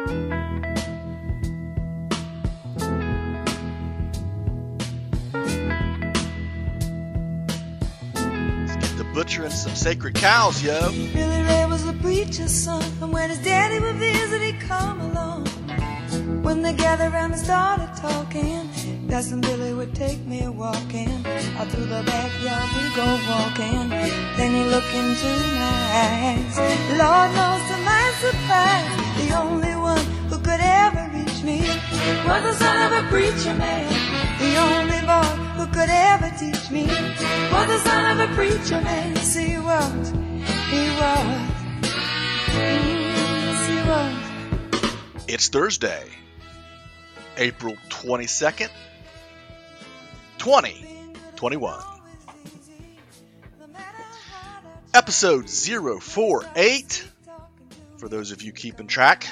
Butchering some sacred cows, yo. Billy Ray was the preacher's son, and when his daddy would visit, he'd come along. When they gathered around and started talking, Cousin Billy would take me walking. Out through the backyard we go walking. Then he looked into my eyes. Lord knows to my surprise, the only one who could ever reach me was the son of a preacher man. The only boy who could ever teach me was the son of a preacher man. Yes, he was. Yes, he was. It's Thursday, April 22nd, 2021. Episode 048, for those of you keeping track.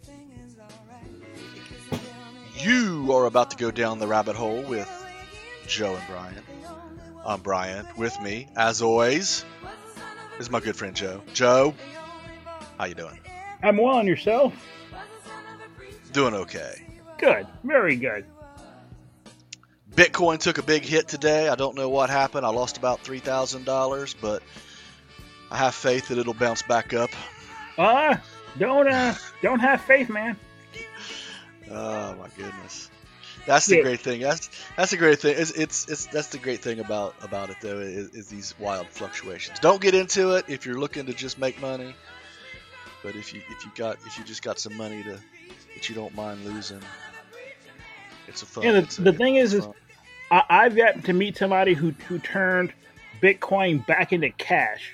You are about to go down the rabbit hole with Joe and Brian. I'm Brian. With me, as always, is my good friend Joe. Joe, how you doing? I'm well, and yourself? Doing okay. Good. Very good. Bitcoin took a big hit today. I don't know what happened. I lost about $3,000, but I have faith that it'll bounce back up. Don't have faith, man. Oh my goodness. That's the great thing. That's the great thing. That's the great thing about it though is these wild fluctuations. Don't get into it if you're looking to just make money. But if you just got some money that you don't mind losing, it's a fun. Yeah, the thing is I've yet to meet somebody who turned Bitcoin back into cash.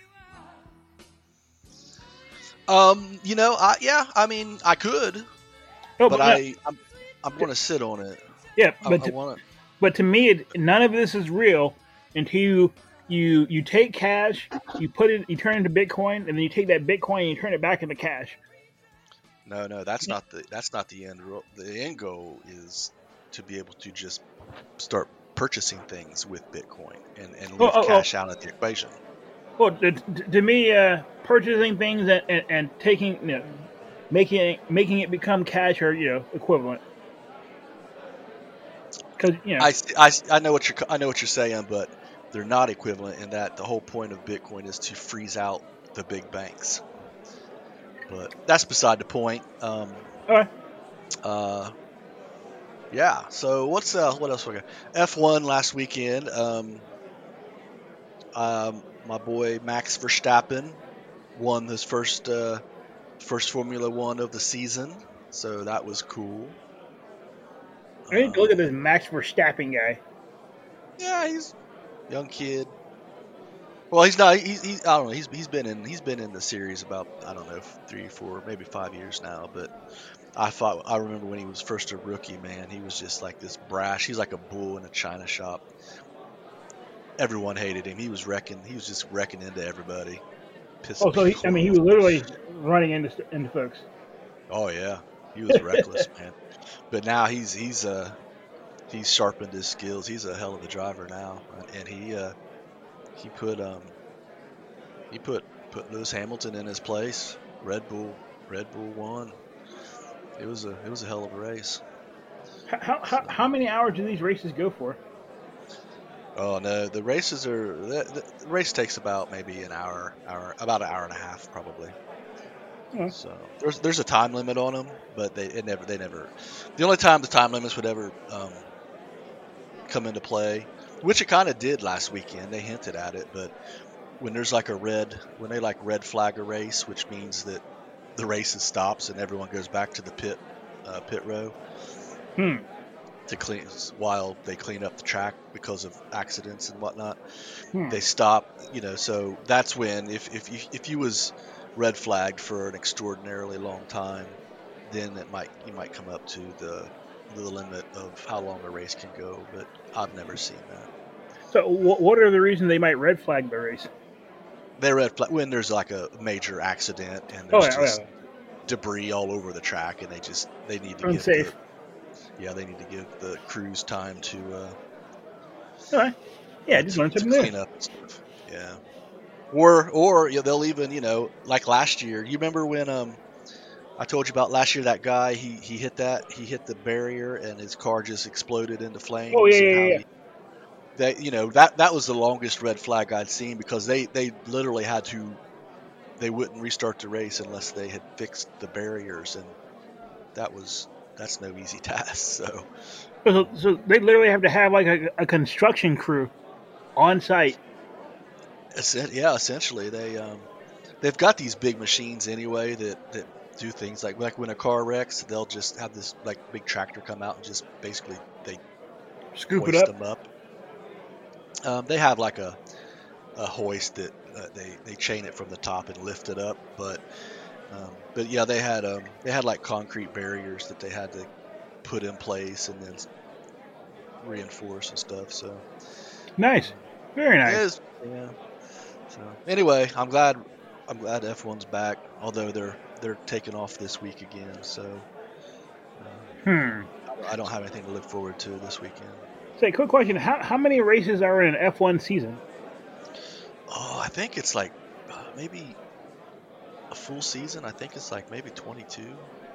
I could. No, but I'm going to sit on it. Yeah, but to me, none of this is real until you take cash, you turn it into Bitcoin, and then you take that Bitcoin and you turn it back into cash. No, that's not the end. The end goal is to be able to just start purchasing things with Bitcoin and leave cash out of the equation. Well, to me, purchasing things and taking, making it become cash are equivalent. Because I know what you're saying, but they're not equivalent in that the whole point of Bitcoin is to freeze out the big banks. But that's beside the point. Okay. Yeah. So what else we got? F1 last weekend. My boy Max Verstappen won his first Formula One of the season, so that was cool. I need to look at this Max Verstappen guy. Yeah, he's a young kid. Well, he's not. He's I don't know. He's been in the series about 3, 4, maybe 5 years now. But I remember when he was first a rookie, man. He was just like this brash. He's like a bull in a china shop. Everyone hated him. He was just wrecking into everybody. He was literally running into folks. Oh yeah, he was reckless, man. But now he's sharpened his skills. He's a hell of a driver now, and he put Lewis Hamilton in his place. Red Bull won. It was a hell of a race. How many hours do these races go for? Oh no, the race takes about maybe about an hour and a half probably. Yeah. So there's a time limit on them, but they never. The only time the time limits would ever come into play, which it kind of did last weekend. They hinted at it, but when there's like when they red flag a race, which means that the race stops and everyone goes back to the pit row to clean while they clean up the track because of accidents and whatnot. They stop, So that's when if you was red flagged for an extraordinarily long time, then you might come up to the limit of how long a race can go. But I've never seen that. So what are the reasons they might red flag the race? They red flag when there's like a major accident and there's debris all over the track, and they need to unsafe. They need to give the crews time to. Just learn something new. Clean up and stuff. Yeah. Or they'll even like last year. You remember when I I told you about last year. That guy, he hit the barrier, and his car just exploded into flames. Oh, yeah, And yeah, how yeah. that was the longest red flag I'd seen, because they literally had to. They wouldn't restart the race unless they had fixed the barriers, and that's no easy task. So So they literally have to have like a construction crew on site. essentially they've got these big machines anyway that do things like when a car wrecks, they'll just have this like big tractor come out and just basically they Scoop it hoist up. them up. They have like a hoist that they chain it from the top and lift it up, but yeah, they had like concrete barriers that they had to put in place and then reinforce and stuff. So Nice, very nice. yeah. So anyway, I'm glad F1's back, although they're taking off this week again. So I don't have anything to look forward to this weekend. Say, quick question: how many races are in an F1 season? Oh, I think it's like maybe a full season. I think it's like maybe 22.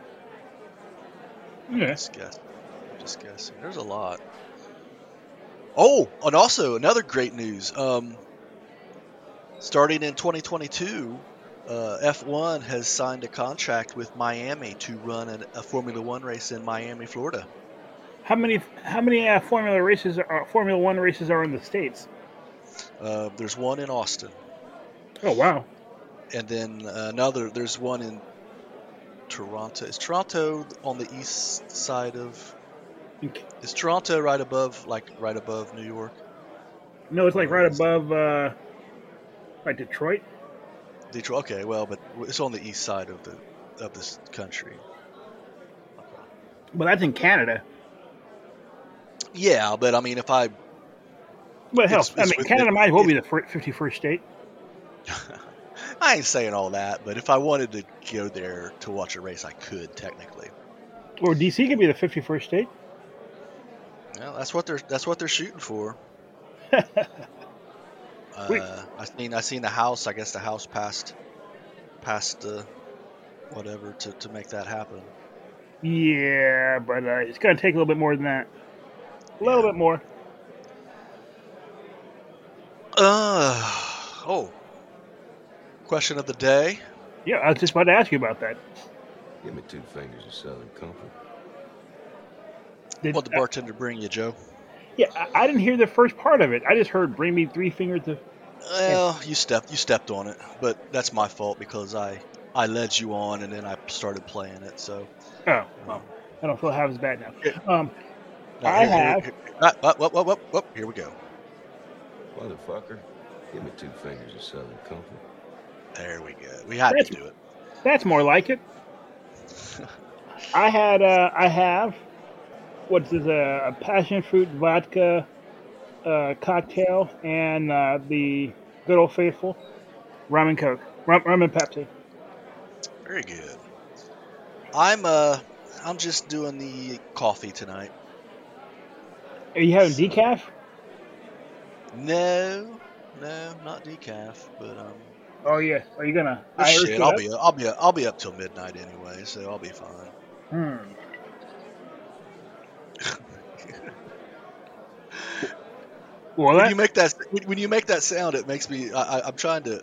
Yeah. Just guessing. There's a lot. Oh, and also another great news. Starting in 2022, F1 has signed a contract with Miami to run a Formula One race in Miami, Florida. How many Formula One races are in the States? There's one in Austin. Oh, wow. And then there's one in Toronto. Is Toronto on the east side of? Is Toronto right above New York? No, it's like right above, like Detroit. Detroit. Okay, well, but it's on the east side of this country. But that's in Canada. Yeah, but I mean, But hell, Canada might as well be the 51st state. I ain't saying all that, but if I wanted to go there to watch a race, I could technically. Or DC could be the 51st state. Well, that's what they're shooting for. I seen the House. I guess the House passed whatever to make that happen. Yeah, but it's going to take a little bit more than that. A little bit more. Question of the day. Yeah, I was just about to ask you about that. Give me 2 fingers of Southern Comfort. What'd the bartender bring you, Joe? Yeah, I didn't hear the first part of it. I just heard "bring me 3 fingers of." Well, you stepped on it, but that's my fault because I led you on and then I started playing it. So. Oh, well, I don't feel half as bad now. Here we go. Motherfucker, give me 2 fingers of Southern Comfort. There we go. We had to do it. That's more like it. I have, what's this, a passion fruit vodka cocktail and the good old faithful rum and Coke, rum and Pepsi. Very good. I'm just doing the coffee tonight. Are you having decaf? No, not decaf, but Oh yeah. Are you gonna? Shit, I'll be up till midnight anyway, so I'll be fine. Well, when you make that sound, it makes me. I'm trying to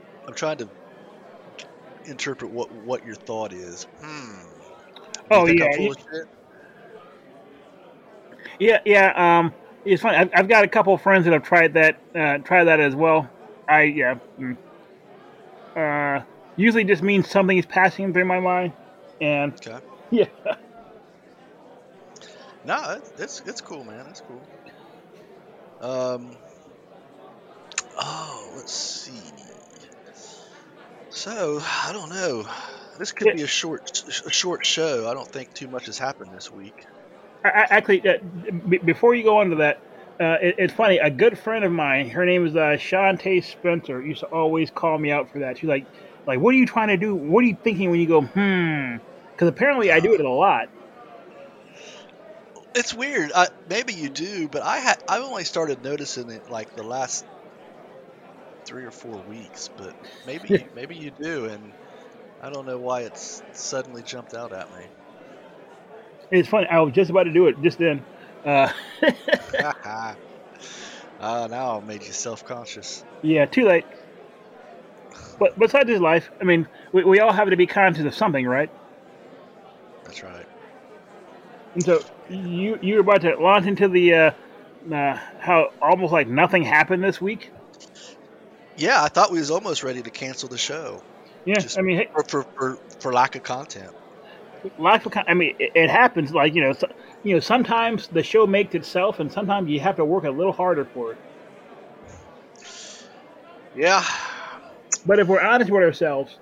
interpret what your thought is. Oh yeah. Yeah. It's funny. I've got a couple of friends that have tried that as well. Usually just means something is passing through my mind, and okay. Yeah. No, it's cool, man. It's cool. Let's see. So I don't know. This could be a short show. I don't think too much has happened this week. Actually, before you go on to that, it's funny. A good friend of mine, her name is Shantae Spencer, used to always call me out for that. She's like, what are you trying to do? What are you thinking when you go, Because apparently I do it a lot. It's weird. Maybe you do, but I've only started noticing it like the last 3 or 4 weeks. But maybe you do, and I don't know why it's suddenly jumped out at me. It's funny. I was just about to do it just then. Now I made you self-conscious. Yeah, too late. But besides his life, I mean, we all have to be conscious of something, right? That's right. And so you're about to launch into the how almost like nothing happened this week. Yeah, I thought we was almost ready to cancel the show. Yeah, Just I mean, hey, for lack of content. I mean, it happens. Like sometimes the show makes itself, and sometimes you have to work a little harder for it. Yeah. But if we're honest with ourselves,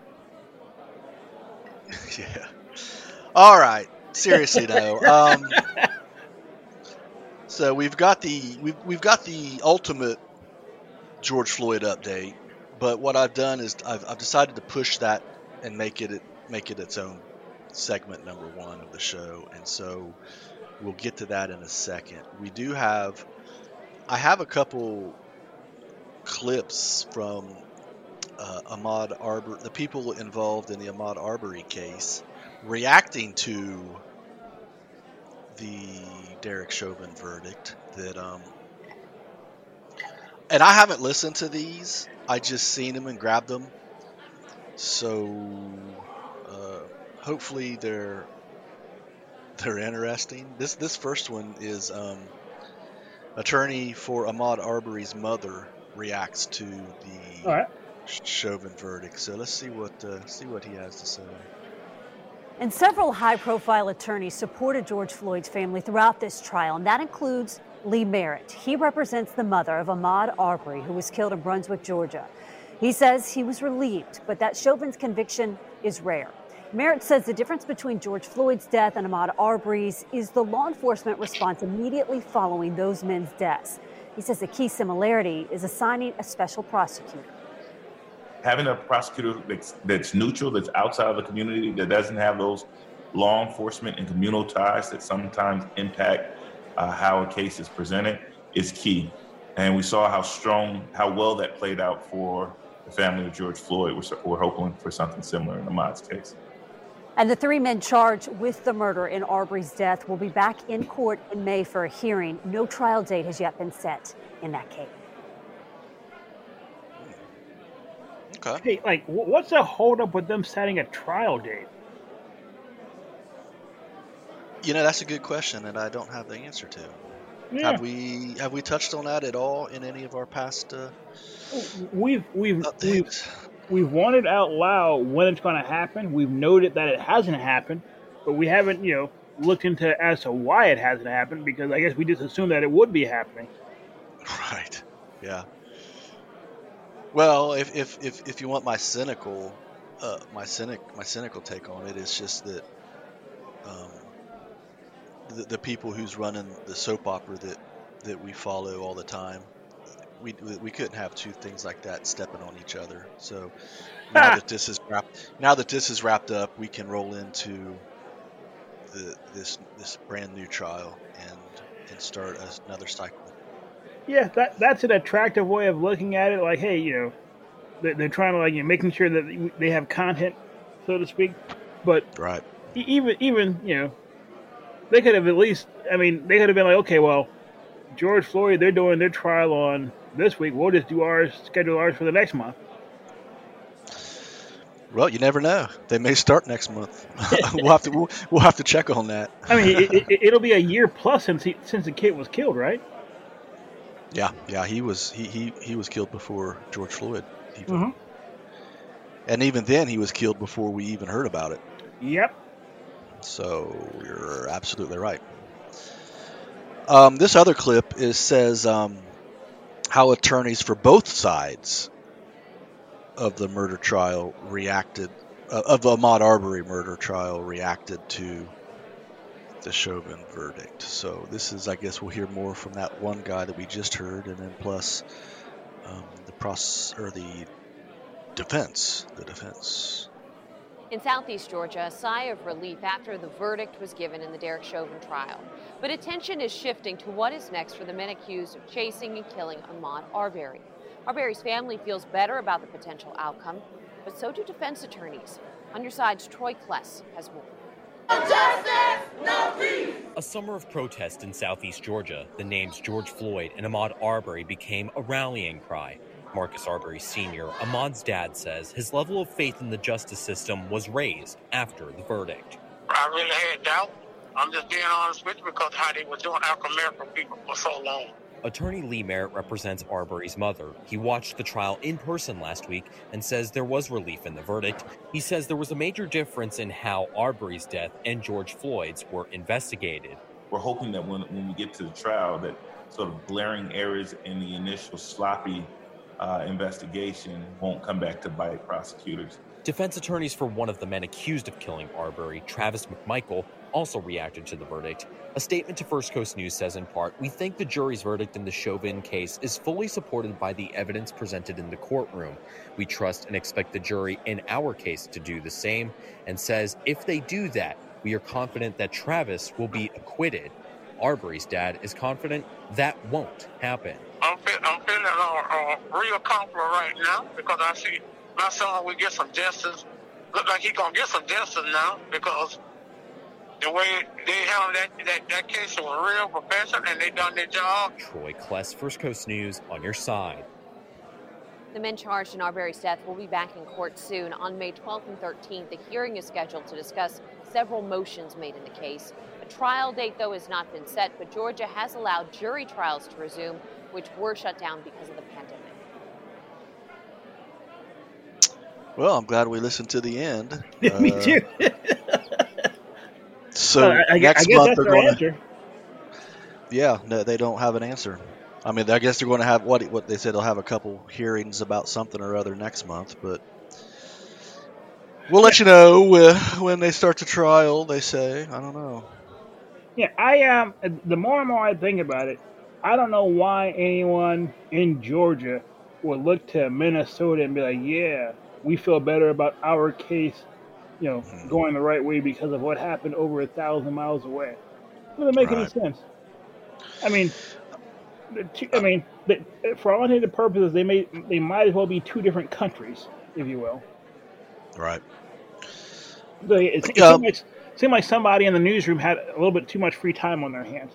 Yeah. All right. Seriously though. So we've got the ultimate George Floyd update, but what I've done is I've decided to push that and make it its own segment number 1 of the show, and so we'll get to that in a second. I have a couple clips from Ahmaud Arbery, the people involved in the Ahmaud Arbery case, reacting to the Derek Chauvin verdict. And I haven't listened to these. I just seen them and grabbed them. So hopefully they're interesting. This first one is attorney for Ahmaud Arbery's mother reacts to the all right. Chauvin verdict. So let's see what he has to say. And several high-profile attorneys supported George Floyd's family throughout this trial, and that includes Lee Merritt. He represents the mother of Ahmaud Arbery, who was killed in Brunswick, Georgia. He says he was relieved, but that Chauvin's conviction is rare. Merritt says the difference between George Floyd's death and Ahmaud Arbery's is the law enforcement response immediately following those men's deaths. He says the key similarity is assigning a special prosecutor. Having a prosecutor that's neutral, that's outside of the community, that doesn't have those law enforcement and communal ties that sometimes impact how a case is presented is key. And we saw how well that played out for the family of George Floyd. We're hoping for something similar in Ahmaud's case. And the 3 men charged with the murder in Arbery's death will be back in court in May for a hearing. No trial date has yet been set in that case. Okay. Hey, like, what's the holdup with them setting a trial date? That's a good question, and I don't have the answer to. Yeah. Have we touched on that at all in any of our past? We've updates? we've wanted out loud when it's going to happen. We've noted that it hasn't happened, but we haven't, looked into as to why it hasn't happened, because I guess we just assumed that it would be happening. Right. Yeah. Well, if you want my cynical take on it, it's just that the people who's running the soap opera that we follow all the time, we couldn't have two things like that stepping on each other. So now that this is wrapped up, we can roll into this brand new trial and start another cycle. Yeah, that's an attractive way of looking at it. Like, hey, they're trying to making sure that they have content, so to speak. But right, even they could have at least. I mean, they could have been like, okay, well, George Floyd, they're doing their trial on this week. We'll just do schedule ours for the next month. Well, you never know. They may start next month. we'll have to check on that. I mean, it'll be a year plus since the kid was killed, right? Yeah, he was killed before George Floyd. Mm-hmm. And even then, he was killed before we even heard about it. Yep. So you're absolutely right. This other clip says how attorneys for both sides of the murder trial of the Ahmaud Arbery murder trial reacted to the Chauvin verdict. So this is, I guess, we'll hear more from that one guy that we just heard, and then plus the defense. In Southeast Georgia, a sigh of relief after the verdict was given in the Derek Chauvin trial. But attention is shifting to what is next for the men accused of chasing and killing Ahmaud Arbery. Arbery's family feels better about the potential outcome, but so do defense attorneys. On your side's Troy Kless has more. A summer of protest in southeast Georgia, the names George Floyd and Ahmaud Arbery became a rallying cry. Marcus Arbery Sr., Ahmaud's dad, says his level of faith in the justice system was raised after the verdict. I really had doubt. I'm just being honest with you because how they were doing African American people for so long. Attorney Lee Merritt represents Arbery's mother. He watched the trial in person last week and says there was relief in the verdict. He says there was a major difference in how Arbery's death and George Floyd's were investigated. We're hoping that when we get to the trial, that sort of glaring errors in the initial sloppy investigation won't come back to bite prosecutors. Defense attorneys for one of the men accused of killing Arbery, Travis McMichael, also reacted to the verdict. A statement to First Coast News says in part, "We think the jury's verdict in the Chauvin case is fully supported by the evidence presented in the courtroom. We trust and expect the jury in our case to do the same," and says if they do that, we are confident that Travis will be acquitted. Arbery's dad is confident that won't happen. I'm feeling real confident right now because I see my son will get some justice. Look like he's going to get some justice now because the way they handled that case was real professional and they done their job. Troy Kless, First Coast News, on your side. The men charged in Arbery's death will be back in court soon. On May 12th and 13th, the hearing is scheduled to discuss several motions made in the case. A trial date, though, has not been set, but Georgia has allowed jury trials to resume, which were shut down because of the pandemic. Well, I'm glad we listened to the end. Me too. So I guess month that's they're their going answer. Yeah, no, they don't have an answer. I mean, I guess they're going to have what they said. They'll have a couple hearings about something or other next month, but we'll let you know when they start the trial. They say, I don't know. Yeah, the more and more I think about it, I don't know why anyone in Georgia would look to Minnesota and be like, "Yeah, we feel better about our case, going the right way because of what happened over 1,000 miles away." It doesn't make any sense. I mean, for all intended purposes, they might as well be two different countries, if you will. Right. It seemed like somebody in the newsroom had a little bit too much free time on their hands.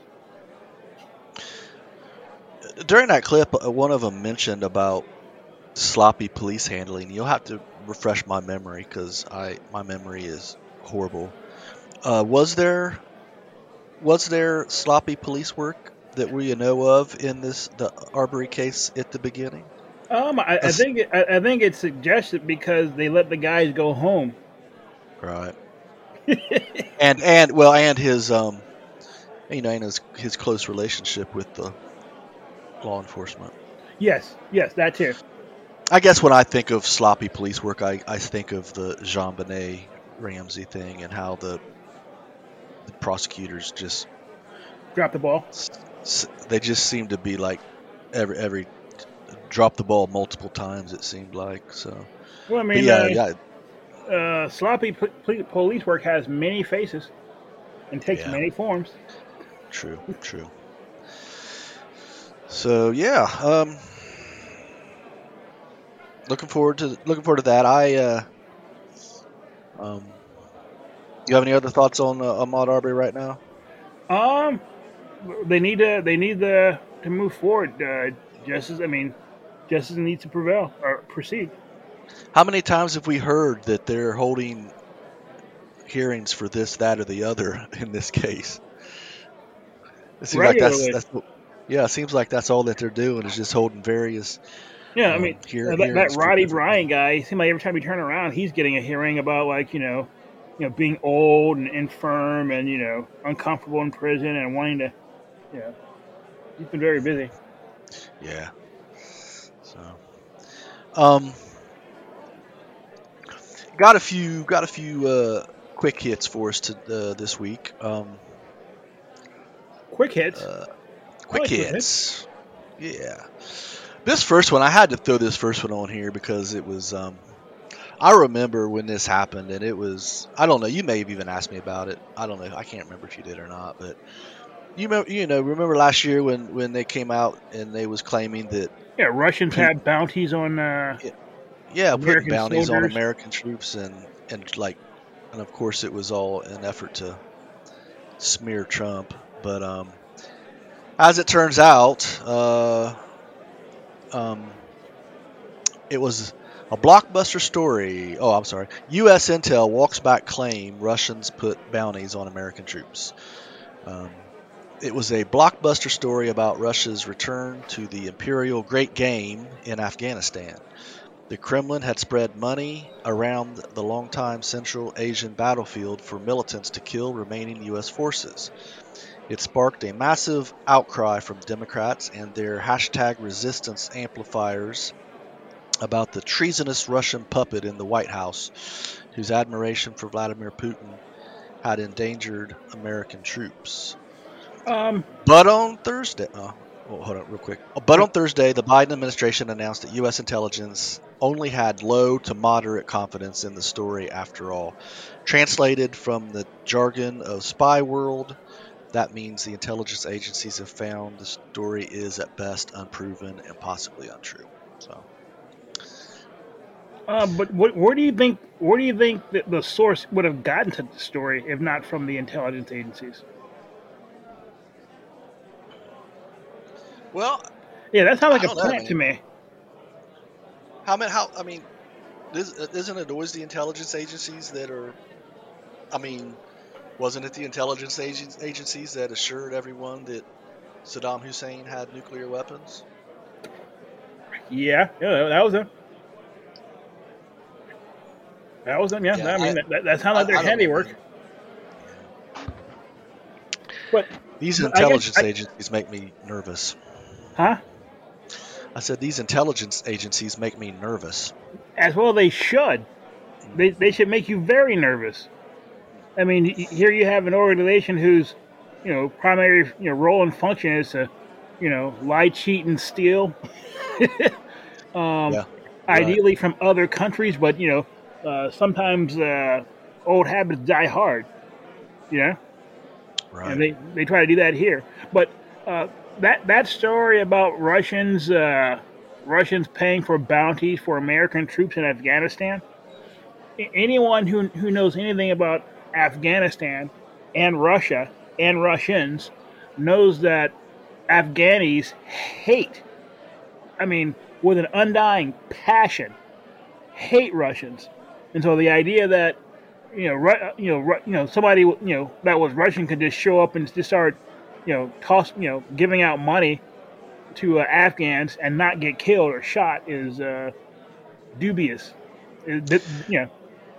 During that clip, one of them mentioned about sloppy police handling. You'll have to refresh my memory because my memory is horrible. Was there sloppy police work that we know of in the Arbery case at the beginning? I think it's suggested because they let the guys go home. Right. and his his close relationship with the law enforcement. Yes, that too. I guess when I think of sloppy police work, I think of the JonBenet Ramsey thing and how the prosecutors just drop the ball. They just seem to be like every drop the ball multiple times. It seemed like so. Well, I mean, sloppy police work has many faces and takes many forms. True. So looking forward to that. You have any other thoughts on Ahmaud Arbery right now? They need to move forward. Justice needs to prevail or proceed. How many times have we heard that they're holding hearings for this, that, or the other in this case? It seems like it seems like that's all that they're doing is just holding various. Yeah, I mean, that Roddy Bryan guy, it seems like every time you turn around, he's getting a hearing about being old and infirm and uncomfortable in prison and wanting to, he's been very busy. Yeah. So, got a few quick hits for us this week. Quick hits. Quick hits. Yeah. This first one, I had to throw this first one on here because it was. I remember when this happened, and it was. I don't know. You may have even asked me about it. I don't know. I can't remember if you did or not, but remember last year when they came out and they was claiming that. Yeah, Russians had bounties on. Putting bounties on American troops, and and of course it was all an effort to smear Trump. But as it turns out, it was a blockbuster story. Oh, I'm sorry. U.S. intel walks back claim Russians put bounties on American troops. It was a blockbuster story about Russia's return to the imperial great game in Afghanistan. The Kremlin had spread money around the longtime Central Asian battlefield for militants to kill remaining U.S. forces. It sparked a massive outcry from Democrats and their #resistance amplifiers about the treasonous Russian puppet in the White House, whose admiration for Vladimir Putin had endangered American troops. But on Thursday, hold on real quick. But on Thursday, the Biden administration announced that U.S. intelligence only had low to moderate confidence in the story after all. Translated from the jargon of spy world, that means the intelligence agencies have found the story is at best unproven and possibly untrue. So. But where do you think that the source would have gotten to the story if not from the intelligence agencies? Well, yeah, that sounds like a plant to me. Isn't it always the intelligence agencies that are? I mean, wasn't it the intelligence agencies that assured everyone that Saddam Hussein had nuclear weapons? Yeah, that was him. That was them, yeah. I mean, that sounds like their handiwork. But these intelligence agencies make me nervous. Huh? I said these intelligence agencies make me nervous. As well, they should. They should make you very nervous. I mean, here you have an organization whose, primary role and function is to, lie, cheat, and steal. Ideally from other countries, but sometimes old habits die hard. Right. And they try to do that here. But that story about Russians paying for bounties for American troops in Afghanistan, anyone who knows anything about Afghanistan and Russia and Russians knows that Afghanis hate, with an undying passion, hate Russians. And so the idea that somebody that was Russian could just show up and just start giving out money to Afghans and not get killed or shot is dubious. The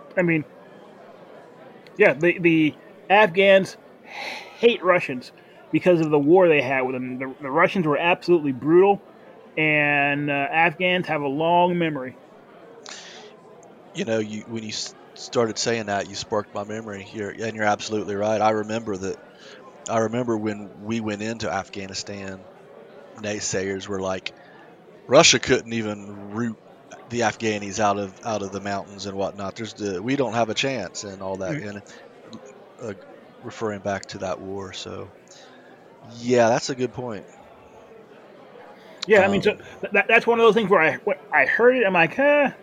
Afghans hate Russians because of the war they had with them. The Russians were absolutely brutal, and Afghans have a long memory. When you started saying that, you sparked my memory here, and you're absolutely right. I remember when we went into Afghanistan, naysayers were like, Russia couldn't even root the Afghanis out of the mountains and whatnot. We don't have a chance and all that, and referring back to that war. So, yeah, that's a good point. Yeah, so that's one of those things where I heard it, I'm like,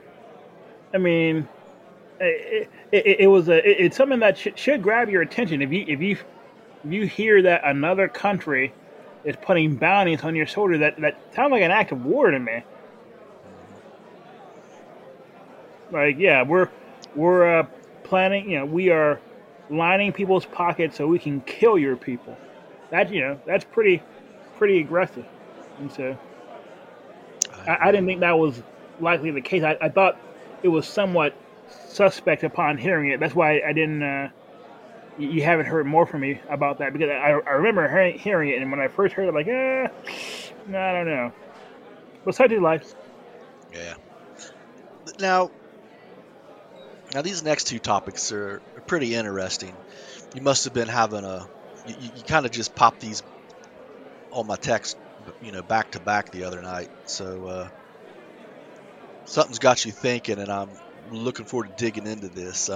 it's something that should grab your attention. If you hear that another country is putting bounties on your shoulder, that sounds like an act of war to me. Like, yeah, we're planning. We are lining people's pockets so we can kill your people. That's pretty aggressive. And so, I didn't think that was likely the case. I thought it was somewhat suspect upon hearing it. That's why I didn't. You haven't heard more from me about that, because I remember hearing it, and when I first heard it, like, no, I don't know. But such is life. Yeah. Now these next two topics are pretty interesting. You must have been having you kind of just popped these on my text, back to back the other night. So something's got you thinking, and I'm looking forward to digging into this.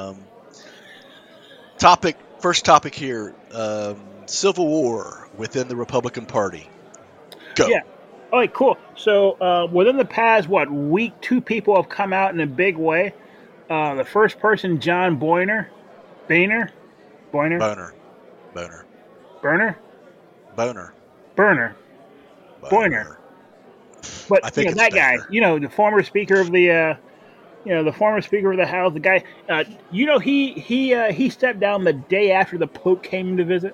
First topic here, Civil War within the Republican Party. Go. Yeah. All right, cool. So within the past, week, two people have come out in a big way The first person, John Boehner. Boehner? Boehner? Boner. Boner. Burner? Boner. Burner. Boehner. But I think it's that guy, Boehner. the former speaker of the the former speaker of the House, the guy, he stepped down the day after the Pope came to visit.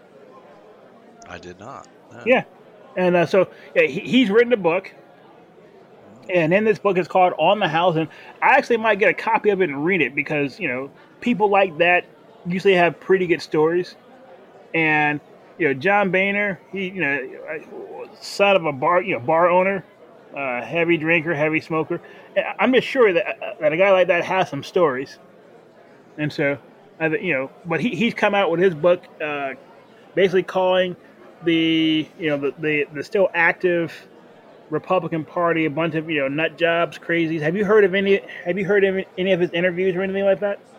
I did not. No. Yeah, and he's written a book, and in this book it's called On the House, and I actually might get a copy of it and read it because people like that usually have pretty good stories, and John Boehner, he son of a bar owner, heavy drinker, heavy smoker. I'm just sure that a guy like that has some stories, and so but he's come out with his book, basically calling the still active Republican Party a bunch of nut jobs, crazies. Have you heard of any of his interviews or anything like that?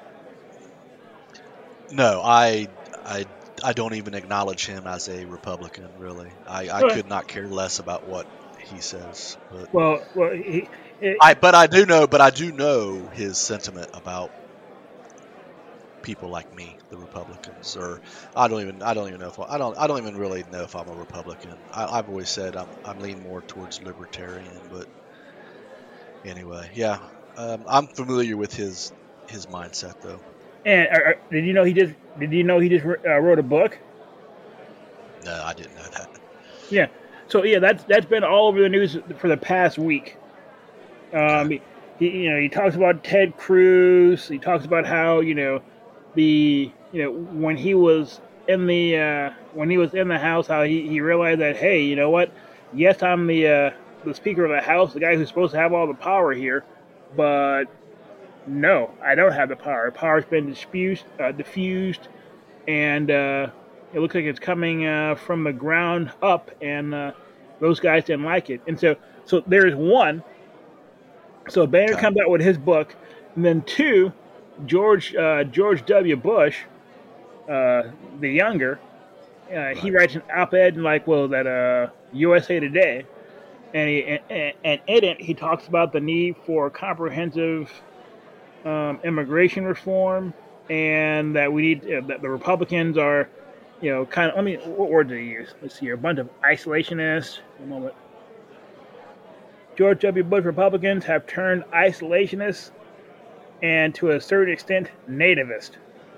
No, I don't even acknowledge him as a Republican. Really, I could not care less about what he says. But I do know his sentiment about people like me, the Republicans, or I don't even know if I don't even really know if I'm a Republican. I've always said I'm leaning more towards libertarian, but anyway, yeah, I'm familiar with his mindset though. And did you know he just wrote a book? No, I didn't know that. Yeah. So yeah, that's been all over the news for the past week. He talks about Ted Cruz. He talks about how when he was in the House, how he realized that, hey, you know what? Yes, I'm the Speaker of the House, the guy who's supposed to have all the power here, but no, I don't have the power. Power's been diffused, and it looks like it's coming from the ground up, and those guys didn't like it. And so there's one. So Boehner comes out with his book, and then two, George W. Bush, the younger, he writes an op-ed in USA Today, and in it he talks about the need for comprehensive immigration reform, and that we need that the Republicans are, kind of. I mean, what word did he use? Let's see here. A bunch of isolationists. A moment. George W. Bush Republicans have turned isolationists and, to a certain extent, nativist.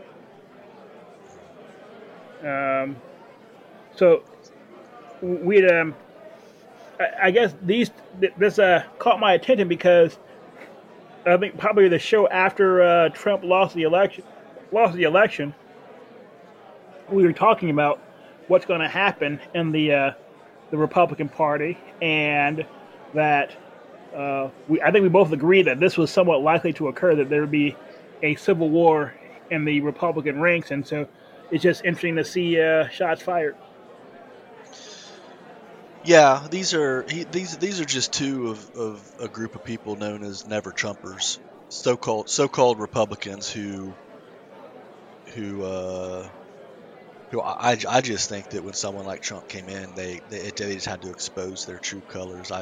So we'd, I guess this caught my attention because I think probably the show after Trump lost the election, we were talking about what's going to happen in the Republican Party, and that I think we both agree that this was somewhat likely to occur, that there would be a civil war in the Republican ranks, and so it's just interesting to see shots fired. Yeah, these are just two of a group of people known as Never Trumpers, so-called Republicans who I just think that when someone like Trump came in, they just had to expose their true colors.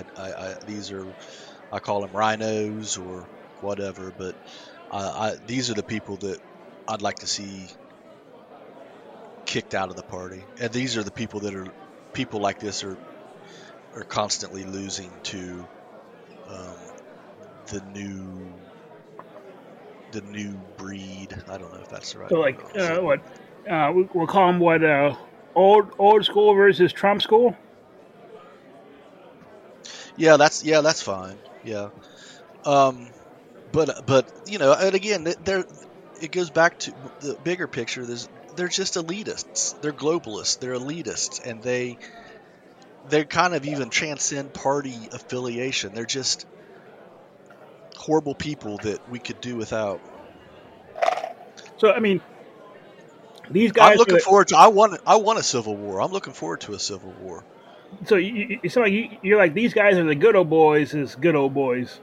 I call them rhinos or whatever, but these are the people that I'd like to see kicked out of the party, and these are the people like this are constantly losing to the new breed. I don't know if that's the right. So what? We'll call them what? Old school versus Trump school. Yeah, that's fine. Yeah, but and again, it goes back to the bigger picture. They're just elitists. They're globalists. They're elitists, and they kind of even transcend party affiliation. They're just horrible people that we could do without. So I mean, these guys. I'm looking forward to. I want a civil war. I'm looking forward to a civil war. So you're like, these guys are the good old boys. Is good old boys.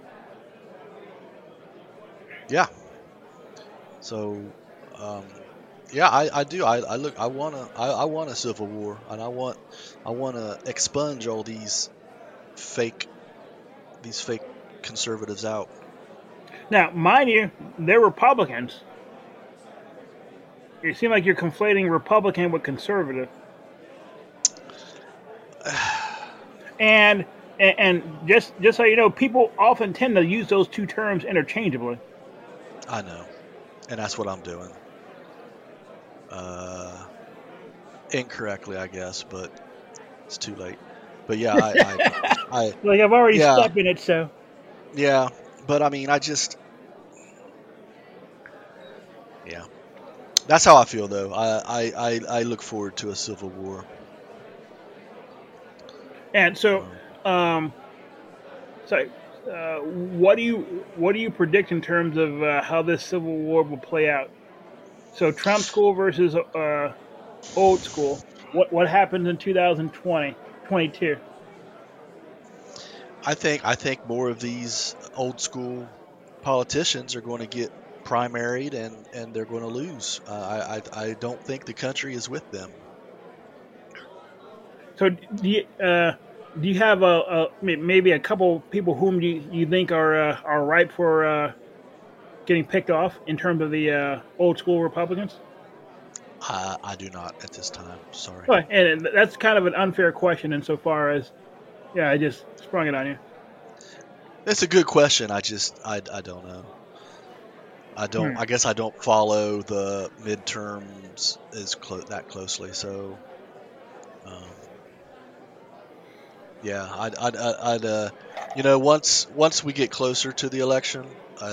Yeah. So, yeah, I do. I want a civil war, and I want to expunge all these fake conservatives out. Now, mind you, they're Republicans. It seems like you're conflating Republican with conservative. And just so you know, people often tend to use those two terms interchangeably. I know, and that's what I'm doing. Incorrectly, I guess, but it's too late. But yeah, I like I've already yeah. stepped in it, so Yeah, but I mean, yeah, that's how I feel though. I look forward to a civil war. And so, what do you predict in terms of how this civil war will play out? So Trump school versus old school. What happens in 2022? I think more of these old school politicians are going to get primaried and they're going to lose. I don't think the country is with them. So do you have maybe a couple people whom you think are ripe for getting picked off in terms of the old school Republicans? I do not at this time. Sorry. Right, and that's kind of an unfair question insofar as, yeah, I just sprung it on you. It's a good question. I don't know. I guess I don't follow the midterms that closely. So, yeah, I'd once we get closer to the election,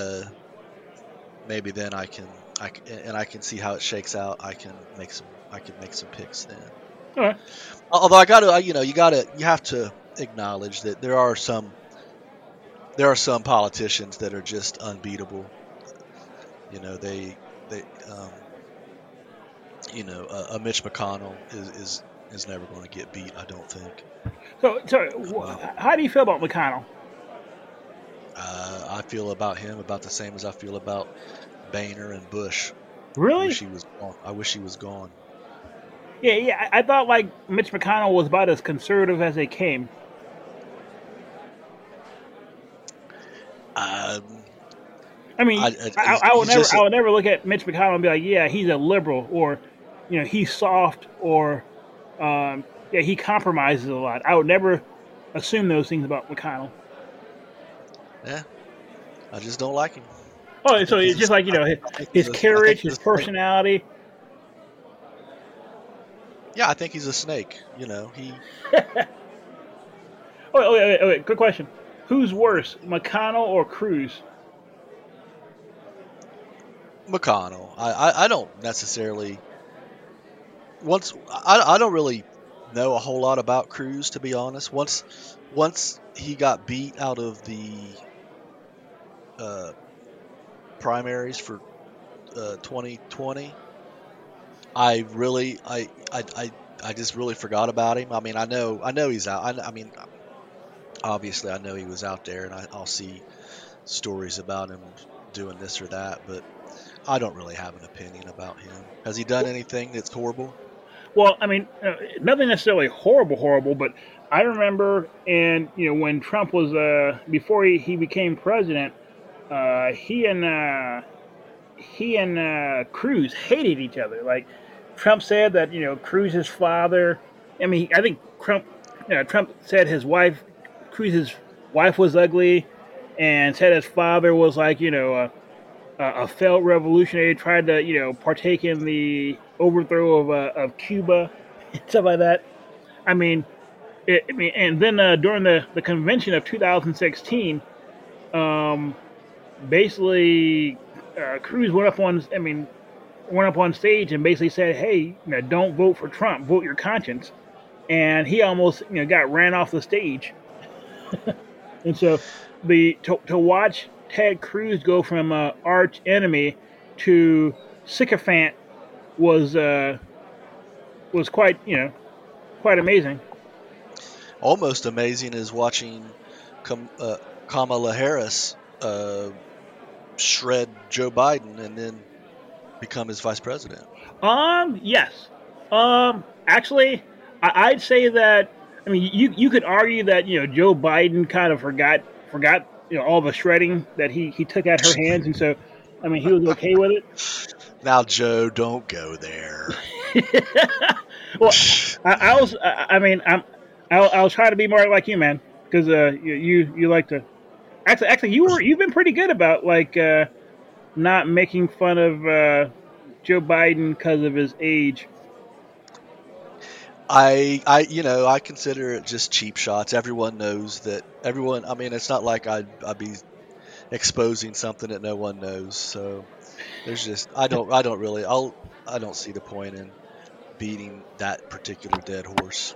maybe then I can see how it shakes out. I can make some picks then. All right. Although you have to acknowledge that there are some politicians that are just unbeatable. You know, a Mitch McConnell is never going to get beat, I don't think. So how do you feel about McConnell? I feel about him about the same as I feel about Boehner and Bush. Really? I wish he was gone. Yeah. I thought like Mitch McConnell was about as conservative as they came. I mean, I would never look at Mitch McConnell and be like, yeah, he's a liberal, or he's soft, or he compromises a lot. I would never assume those things about McConnell. Yeah, I just don't like him. Oh, so it's just like his courage, his personality. Yeah, I think he's a snake. He. Wait. Good question. Who's worse, McConnell or Cruz? McConnell. I don't necessarily. I don't really know a whole lot about Cruz, to be honest. Once he got beat out of the primaries for 2020, I just really forgot about him. I mean, I know he's out. I mean, obviously, I know he was out there, and I'll see stories about him doing this or that, but I don't really have an opinion about him. Has he done anything that's horrible? Well, I mean, nothing necessarily horrible, but I remember, and when Trump was before he became president, he and Cruz hated each other. Like Trump said that Cruz's father. I mean, I think Trump said Cruz's wife was ugly, and said his father was like a failed revolutionary, tried to partake in the overthrow of Cuba and stuff like that. I mean, and then during the convention of 2016, basically Cruz went up on stage and basically said, "Hey, don't vote for Trump, vote your conscience," and he almost got ran off the stage. And so to watch Ted Cruz go from arch enemy to sycophant was quite amazing. Almost amazing is watching Kamala Harris shred Joe Biden and then become his vice president. Yes. Actually, I'd say that. I mean, you could argue that Joe Biden kind of forgot all the shredding that he took out her hands, and so I mean he was okay with it. Now, Joe, don't go there. Well, I'll try to be more like you, man, because you like to. Actually, you've been pretty good about like not making fun of Joe Biden because of his age. I consider it just cheap shots. Everyone knows that. I mean, it's not like I'd be exposing something that no one knows. So there's just I don't see the point in beating that particular dead horse.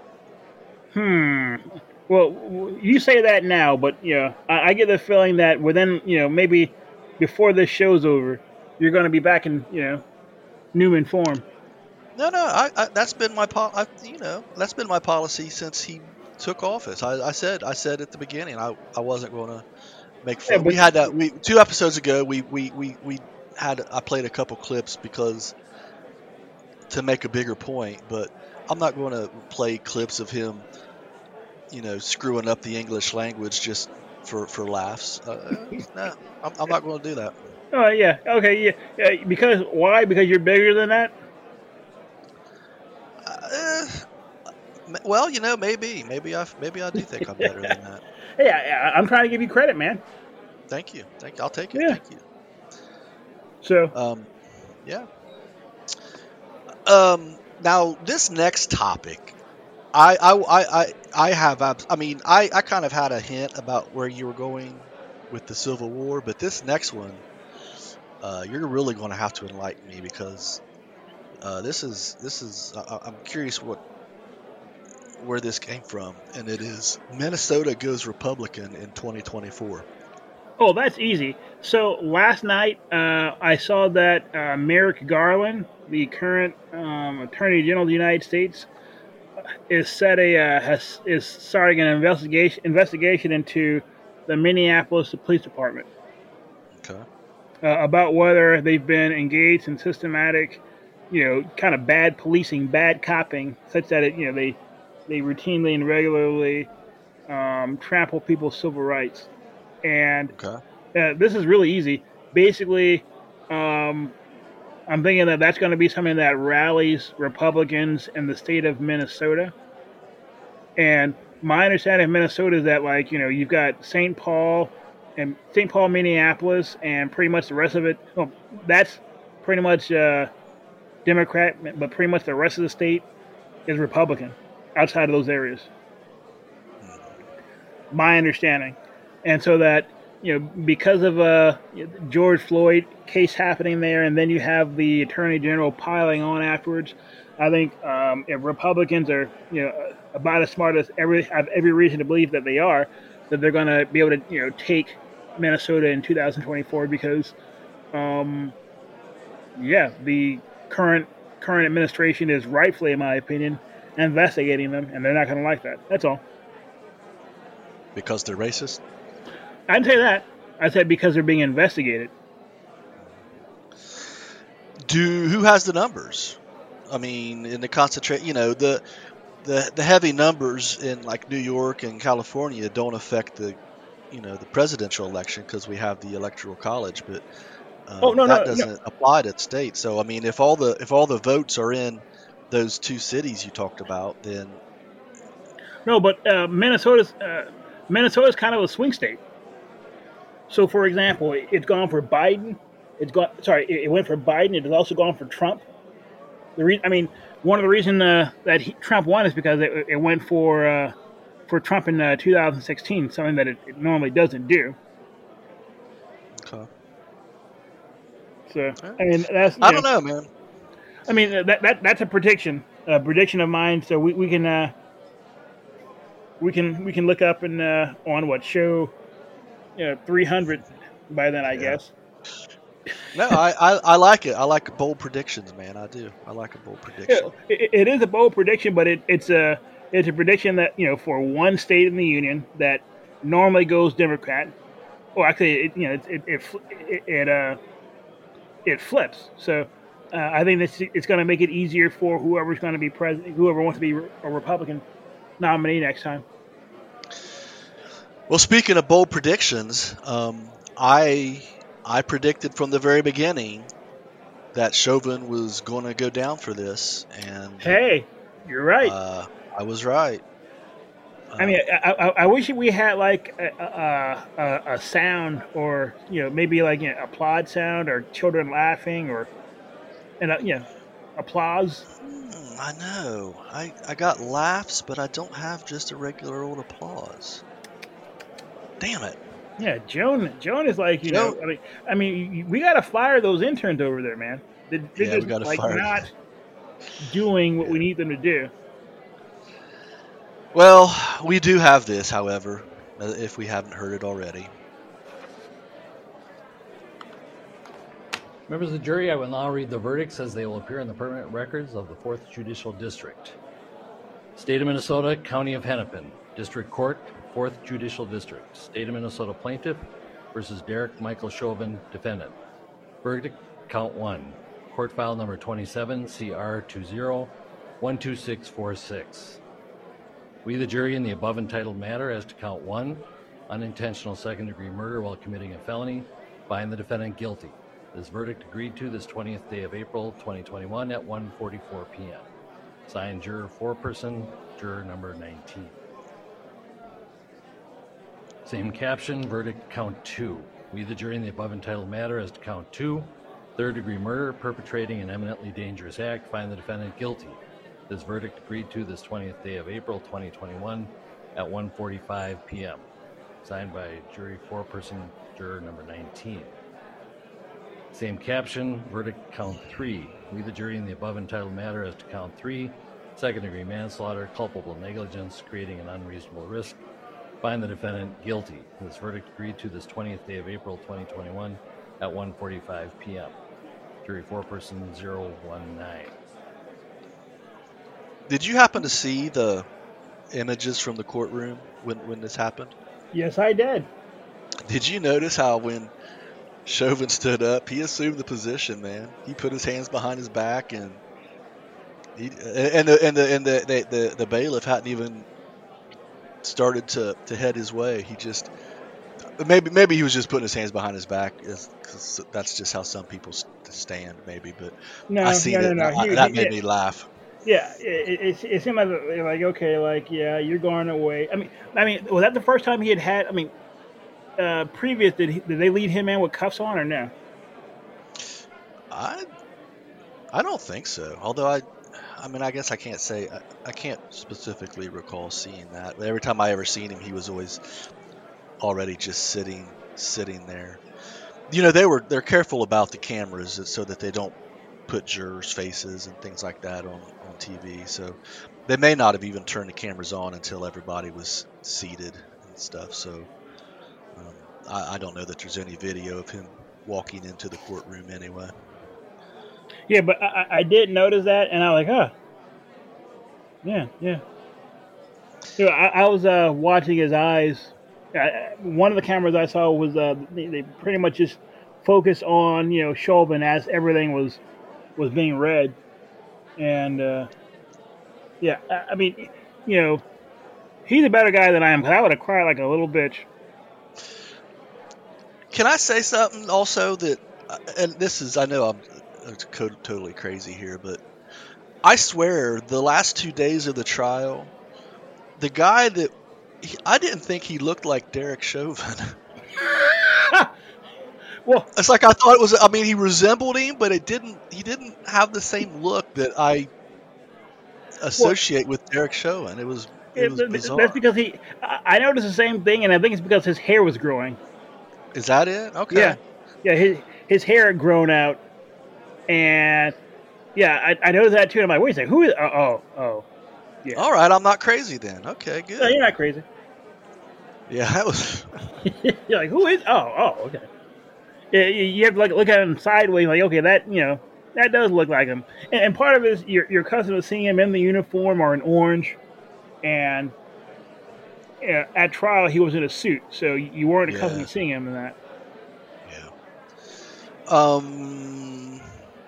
Well, you say that now, but I get the feeling that within maybe before this show's over, you're going to be back in Newman form. No, that's been my that's been my policy since he took office. I said at the beginning I wasn't going to make fun. Yeah, we 2 episodes ago I played a couple clips because to make a bigger point, but I'm not going to play clips of him screwing up the English language just for laughs. No, I'm not going to do that. Oh yeah, okay, yeah. Because why? Because you're bigger than that. Well, maybe I do think I'm better than that. Yeah, I'm trying to give you credit, man. Thank you. I'll take it. Yeah. Thank you. So, yeah. Now this next topic, I kind of had a hint about where you were going with the Civil War, but this next one, you're really going to have to enlighten me because this is I'm curious where this came from, and it is Minnesota goes Republican in 2024. Oh, that's easy. So last night I saw that Merrick Garland, the current Attorney General of the United States, is starting an investigation into the Minneapolis Police Department. Okay. About whether they've been engaged in systematic, kind of bad policing, bad copping, such that they routinely and regularly trample people's civil rights. And this is really easy. Basically, I'm thinking that that's going to be something that rallies Republicans in the state of Minnesota. And my understanding of Minnesota is that, you've got St. Paul, Minneapolis, and pretty much the rest of it. Well, that's pretty much Democrat, but pretty much the rest of the state is Republican outside of those areas. My understanding. And so that, because of George Floyd case happening there, and then you have the Attorney General piling on afterwards, I think if Republicans are, about as smart as have every reason to believe that they are, that they're going to be able to, take Minnesota in 2024 because, the current administration is rightfully, in my opinion, investigating them, and they're not going to like that. That's all. Because they're racist? I didn't say that. I said because they're being investigated. Who has the numbers? I mean, in the the heavy numbers in like New York and California don't affect the presidential election because we have the Electoral College, but that doesn't apply to the state. So I mean, if all the votes are in those 2 cities you talked about, then no. But Minnesota's kind of a swing state. So, for example, it's gone for Biden. It went for Biden. It has also gone for Trump. One of the reasons that Trump won is because it went for Trump in 2016, something that it normally doesn't do. Okay. So, I mean, I don't know, man. I mean, that's a prediction of mine. So we can look up and on what show 300 by then, I guess. No, I like it. I like bold predictions, man. I do. I like a bold prediction. It is a bold prediction, but it's a prediction that for one state in the union that normally goes Democrat. Well, actually, it flips. So I think it's going to make it easier for whoever's going to be president, whoever wants to be a Republican nominee next time. Well, speaking of bold predictions, I predicted from the very beginning that Chauvin was going to go down for this, and Hey, you're right. I was right. I mean, I wish we had like a sound, or maybe like applaud sound, or children laughing, or applause. I know. I got laughs, but I don't have just a regular old applause. Damn it. Yeah, Joan is like I mean, we gotta fire those interns over there, man. They're Yeah, we just gotta like fire not doing what we need them to do. Well, we do have this, however, if we haven't heard it already. Members of the jury, I will now read the verdicts as they will appear in the permanent records of the 4th Judicial District. State of Minnesota, County of Hennepin, District Court, 4th Judicial District. State of Minnesota Plaintiff versus Derek Michael Chauvin, Defendant. Verdict, Count 1. Court file number 27, CR 20-12646. We, the jury, in the above entitled matter as to Count 1, unintentional second-degree murder while committing a felony, find the defendant guilty. This verdict agreed to this 20th day of April, 2021 at 1:44 p.m. Signed, juror foreperson, juror number 19. Same caption, verdict count 2. We, the jury, in the above entitled matter as to count 2, third-degree murder, perpetrating an eminently dangerous act, find the defendant guilty. This verdict agreed to this 20th day of April, 2021 at 1:45 p.m. Signed by jury foreperson, juror number 19. Same caption, verdict count 3. We, the jury, in the above entitled matter as to count 3, second-degree manslaughter, culpable negligence, creating an unreasonable risk, find the defendant guilty. This verdict agreed to this 20th day of April, 2021 at 1:45 p.m. Jury foreperson 019. Did you happen to see the images from the courtroom when this happened? Yes, I did. Did you notice how when Chauvin stood up, he assumed the position, man? He put his hands behind his back, and the bailiff hadn't even started to head his way. He just maybe he was just putting his hands behind his back, because that's just how some people stand, maybe. But I seen it. That made me laugh. Yeah, it seemed like okay, like yeah, you're going away. I mean, was that the first time he had? I mean, previous did they lead him in with cuffs on or no? I don't think so. Although I mean, I guess I can't say I can't specifically recall seeing that. But every time I ever seen him, he was always already just sitting there. You know, they're careful about the cameras so that they don't put jurors' faces and things like that on TV. So they may not have even turned the cameras on until everybody was seated and stuff. So I don't know that there's any video of him walking into the courtroom anyway. Yeah, but I did notice that, and I was like, huh. Yeah. You know, I was watching his eyes. One of the cameras I saw was they pretty much just focused on Chauvin as everything was being read, and yeah, I mean, he's a better guy than I am, because I would have cried like a little bitch. Can I say something also that, and this is, I know I'm totally crazy here, but I swear the last 2 days of the trial, the guy that I didn't think he looked like Derek Chauvin. Well, it's like I thought it was. I mean, he resembled him, but he didn't have the same look that I associate with Derek Chauvin. It was bizarre. That's because I noticed the same thing, and I think it's because his hair was growing. Is that it? Okay. Yeah. His hair had grown out, and yeah, I noticed that too. And I'm like, wait a second, who is? Oh. Yeah. All right, I'm not crazy then. Okay, good. No, you're not crazy. Yeah, that was. You're like, who is? Oh, okay. Yeah, you have to look at him sideways, like, okay, that that does look like him. And part of it is you're accustomed to seeing him in the uniform or in orange, and at trial he was in a suit, so you weren't accustomed to seeing him in that. Yeah.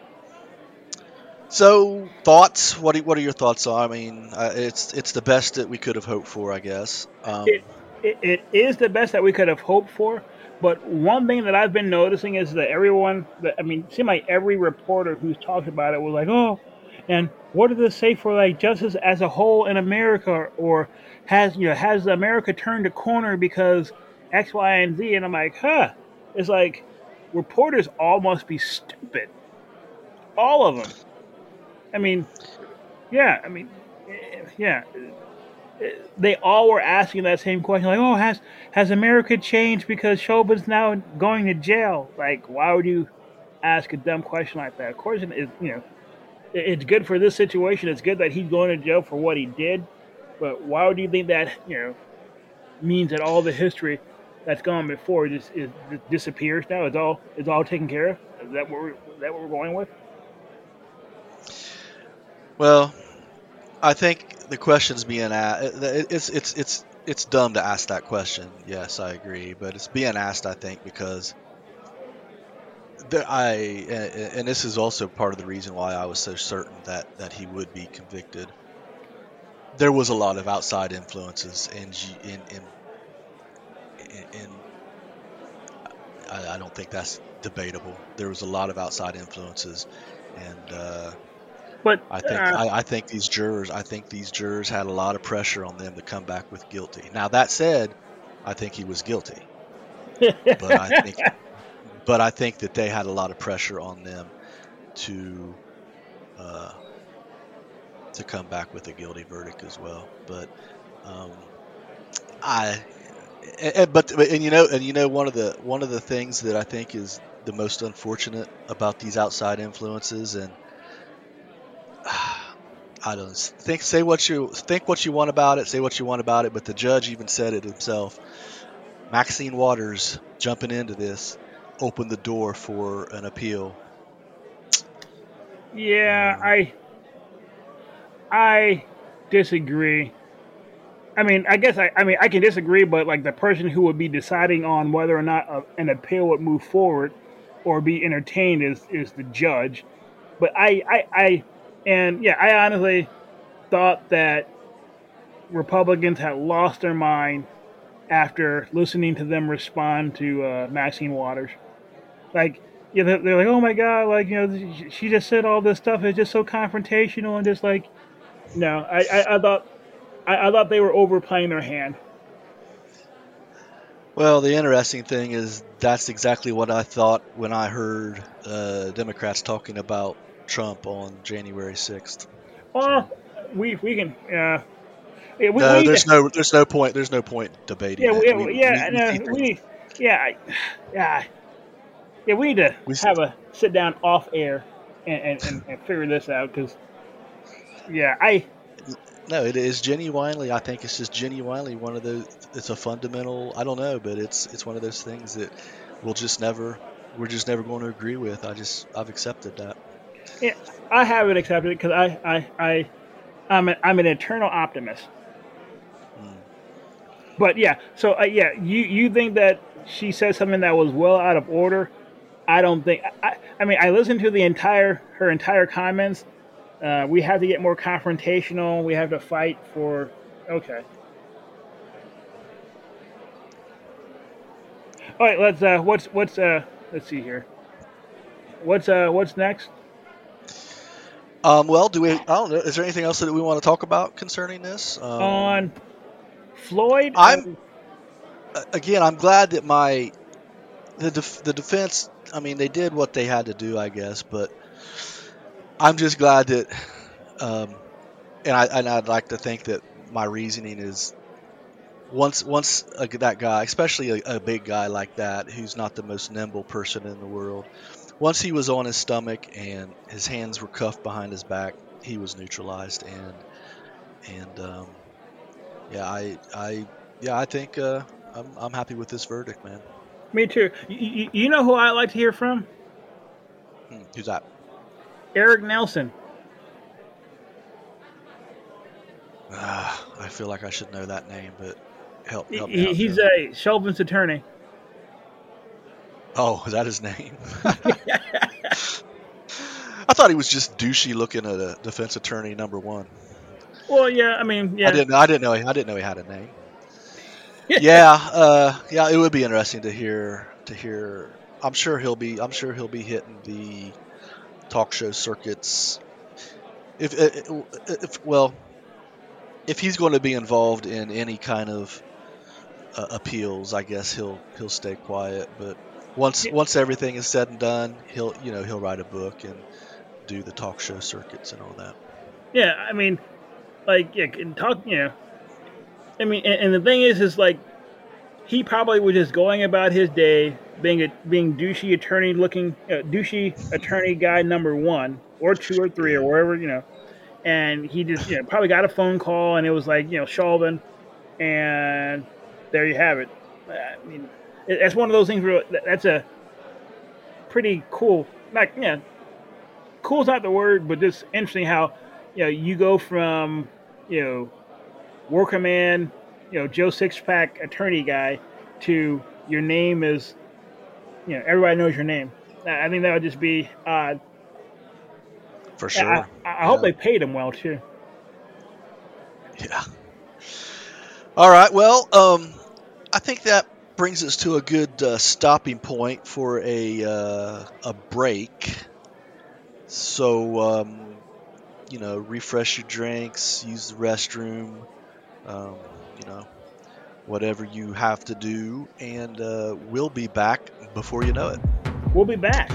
So thoughts? What are your thoughts on? I mean, it's the best that we could have hoped for, I guess. it is the best that we could have hoped for. But one thing that I've been noticing is that it seemed like every reporter who's talked about it was like, oh, and what does this say for like justice as a whole in America, or has America turned a corner because X, Y, and Z? And I'm like, huh. It's like reporters all must be stupid, all of them. I mean, yeah, yeah. They all were asking that same question, like, "Oh, has America changed because Chauvin's now going to jail?" Like, why would you ask a dumb question like that? Of course, it's good for this situation. It's good that he's going to jail for what he did, but why would you think that means that all the history that's gone before just disappears now? It's all taken care of. Is that what we're going with? Well, I think the question's being asked. It's dumb to ask that question. Yes, I agree, but it's being asked, I think, because and this is also part of the reason why I was so certain that he would be convicted. There was a lot of outside influences, and I don't think that's debatable. There was a lot of outside influences, and. But I think these jurors had a lot of pressure on them to come back with guilty. Now that said, I think he was guilty, but I think that they had a lot of pressure on them to come back with a guilty verdict as well. But one of the things that I think is the most unfortunate about these outside influences, and I don't think say what you want about it, but the judge even said it himself. Maxine Waters jumping into this opened the door for an appeal. Yeah, I disagree. I mean, I guess I can disagree, but like the person who would be deciding on whether or not an appeal would move forward or be entertained is the judge. But I honestly thought that Republicans had lost their mind after listening to them respond to Maxine Waters. Like, they're like, oh my God, like, she just said all this stuff. It's just so confrontational and just like, no, I thought they were overplaying their hand. Well, the interesting thing is that's exactly what I thought when I heard Democrats talking about Trump on January 6th. Well, we can. There's no point debating. We need to have a sit down off air and figure this out because, No, it is genuinely. I think it's just genuinely one of those. It's a fundamental. I don't know, but it's one of those things that we're just never going to agree with. I've accepted that. Yeah, I haven't accepted it because I'm an eternal optimist. But you think that she said something that was well out of order? I don't think. I listened to her entire comments. We have to get more confrontational. We have to fight for. Okay. All right. Let's see here. What's next? Well, I don't know. Is there anything else that we want to talk about concerning this? On Floyd? I'm glad that the defense, they did what they had to do, I guess, but I'm just glad that, and I'd like to think that my reasoning is once that guy, especially a big guy like that, who's not the most nimble person in the world, once he was on his stomach and his hands were cuffed behind his back, he was neutralized, I think I'm happy with this verdict, man. Me too. You know who I like to hear from? Who's that? Eric Nelson. I feel like I should know that name, but help me out. He's a Chauvin's attorney. Oh, is that his name? I thought he was just douchey looking at a defense attorney number one. Well, yeah, yeah. I didn't know he had a name. Yeah, it would be interesting to hear. I'm sure he'll be hitting the talk show circuits. If he's going to be involved in any kind of appeals, I guess he'll stay quiet. But once everything is said and done, he'll write a book and do the talk show circuits and all that. Yeah, I mean, and talk. I mean, and the thing is like, he probably was just going about his day, being douchey attorney guy number 1 or 2 or 3 or wherever, and he just probably got a phone call and it was like Chauvin, and there you have it. I mean, that's one of those things where that's a pretty cool. Cool's not the word, but just interesting how you go from worker man, Joe Sixpack attorney guy, to your name is, everybody knows your name. I think that would just be odd. For sure. I hope they paid him well too. Yeah. All right. Well, I think that brings us to a good stopping point for a break. So, refresh your drinks, use the restroom, whatever you have to do, and we'll be back before you know it. We'll be back.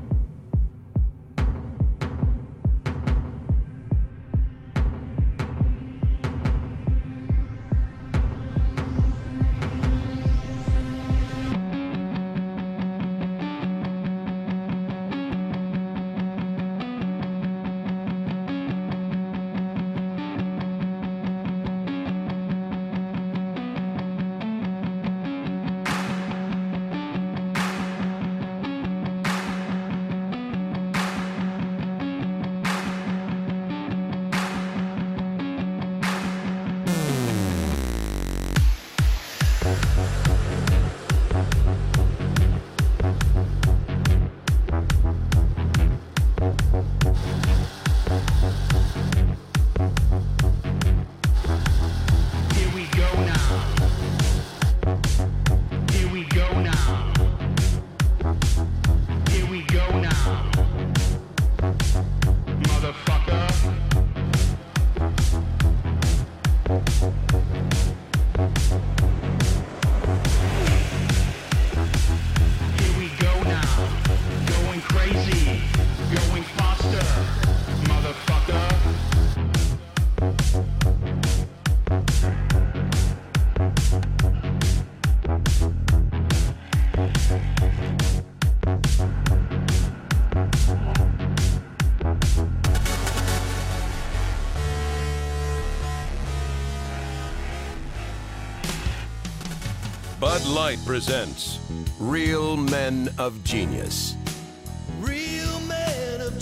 Bud Light presents Real Men of Genius. Real Men of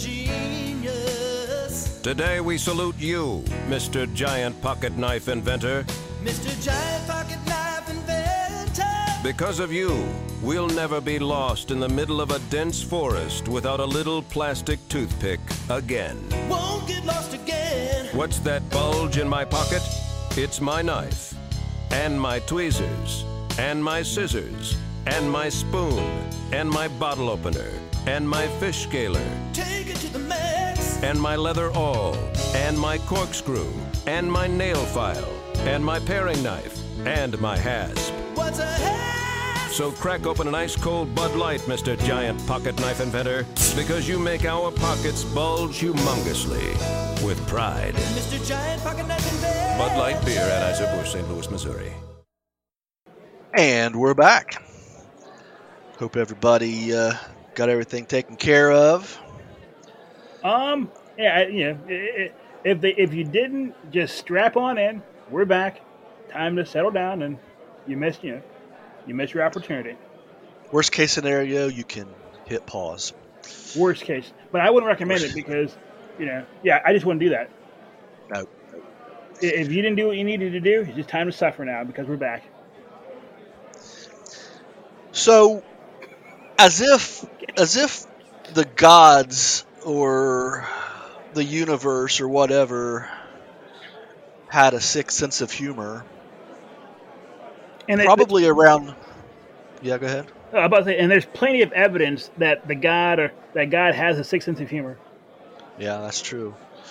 Genius. Today we salute you, Mr. Giant Pocket Knife Inventor. Mr. Giant Pocket Knife Inventor. Because of you, we'll never be lost in the middle of a dense forest without a little plastic toothpick again. Won't get lost again. What's that bulge in my pocket? It's my knife, and my tweezers, and my scissors, and my spoon, and my bottle opener, and my fish scaler. Take it to the max. And my leather awl, and my corkscrew, and my nail file, and my paring knife, and my hasp. What's a hasp? So crack open an ice cold Bud Light, Mr. Giant Pocket Knife Inventor, because you make our pockets bulge humongously with pride. Mr. Giant Pocket Knife Inventor. Bud Light Beer, Anheuser-Busch, St. Louis, Missouri. And we're back. Hope everybody got everything taken care of. If you didn't, just strap on in. We're back. Time to settle down, and you missed your opportunity. Worst case scenario, you can hit pause. Worst case, but I wouldn't recommend it because, I just wouldn't do that. No. If you didn't do what you needed to do, it's just time to suffer now because we're back. So, as if the gods or the universe or whatever had a sick sense of humor, And probably around. Yeah, go ahead. I'm about to say, and there's plenty of evidence that God has a sixth sense of humor. Yeah, that's true.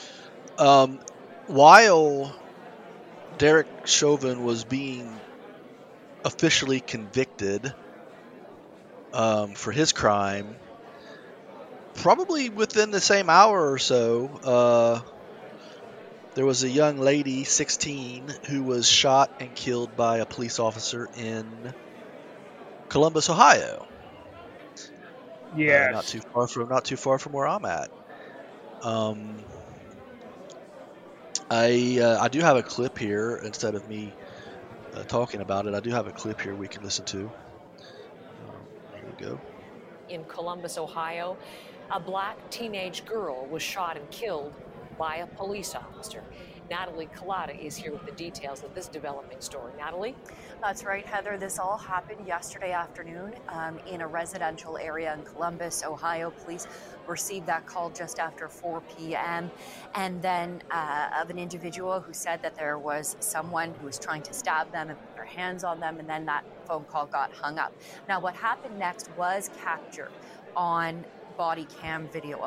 While Derek Chauvin was being officially convicted for his crime, probably within the same hour or so, there was a young lady, 16, who was shot and killed by a police officer in Columbus, Ohio. Yes. Not too far from where I'm at. I do have a clip here. Instead of me talking about it, I do have a clip here we can listen to. Here we go. In Columbus, Ohio, a black teenage girl was shot and killed by a police officer. Natalie Collada is here with the details of this developing story. Natalie? That's right, Heather. This all happened yesterday afternoon in a residential area in Columbus, Ohio. Police received that call just after 4 p.m. and then of an individual who said that there was someone who was trying to stab them and put their hands on them, and then that phone call got hung up. Now, what happened next was captured on body cam video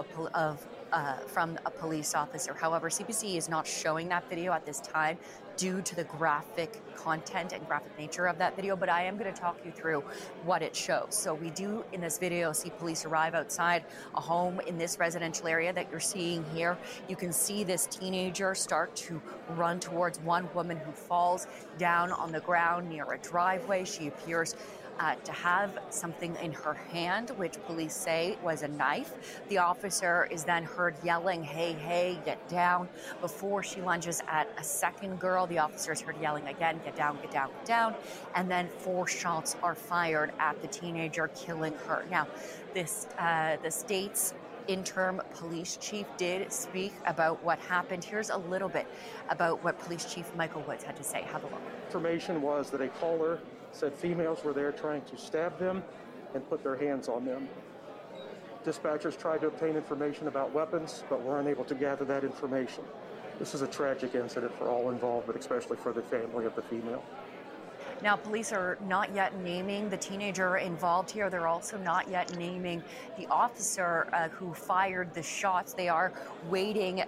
from a police officer. However, CBC is not showing that video at this time due to the graphic content and graphic nature of that video, but I am going to talk you through what it shows. So we do in this video see police arrive outside a home in this residential area that you're seeing here. You can see this teenager start to run towards one woman who falls down on the ground near a driveway. She appears to have something in her hand, which police say was a knife. The officer is then heard yelling, "Hey, hey, get down." Before she lunges at a second girl, the officer is heard yelling again, "Get down, get down, get down." And then 4 shots are fired at the teenager, killing her. Now, the state's interim police chief did speak about what happened. Here's a little bit about what Police Chief Michael Woods had to say. Have a look. Information was that a caller said females were there trying to stab them and put their hands on them. Dispatchers tried to obtain information about weapons, but were unable to gather that information. This is a tragic incident for all involved, but especially for the family of the female. Now, police are not yet naming the teenager involved here. They're also not yet naming the officer who fired the shots. They are waiting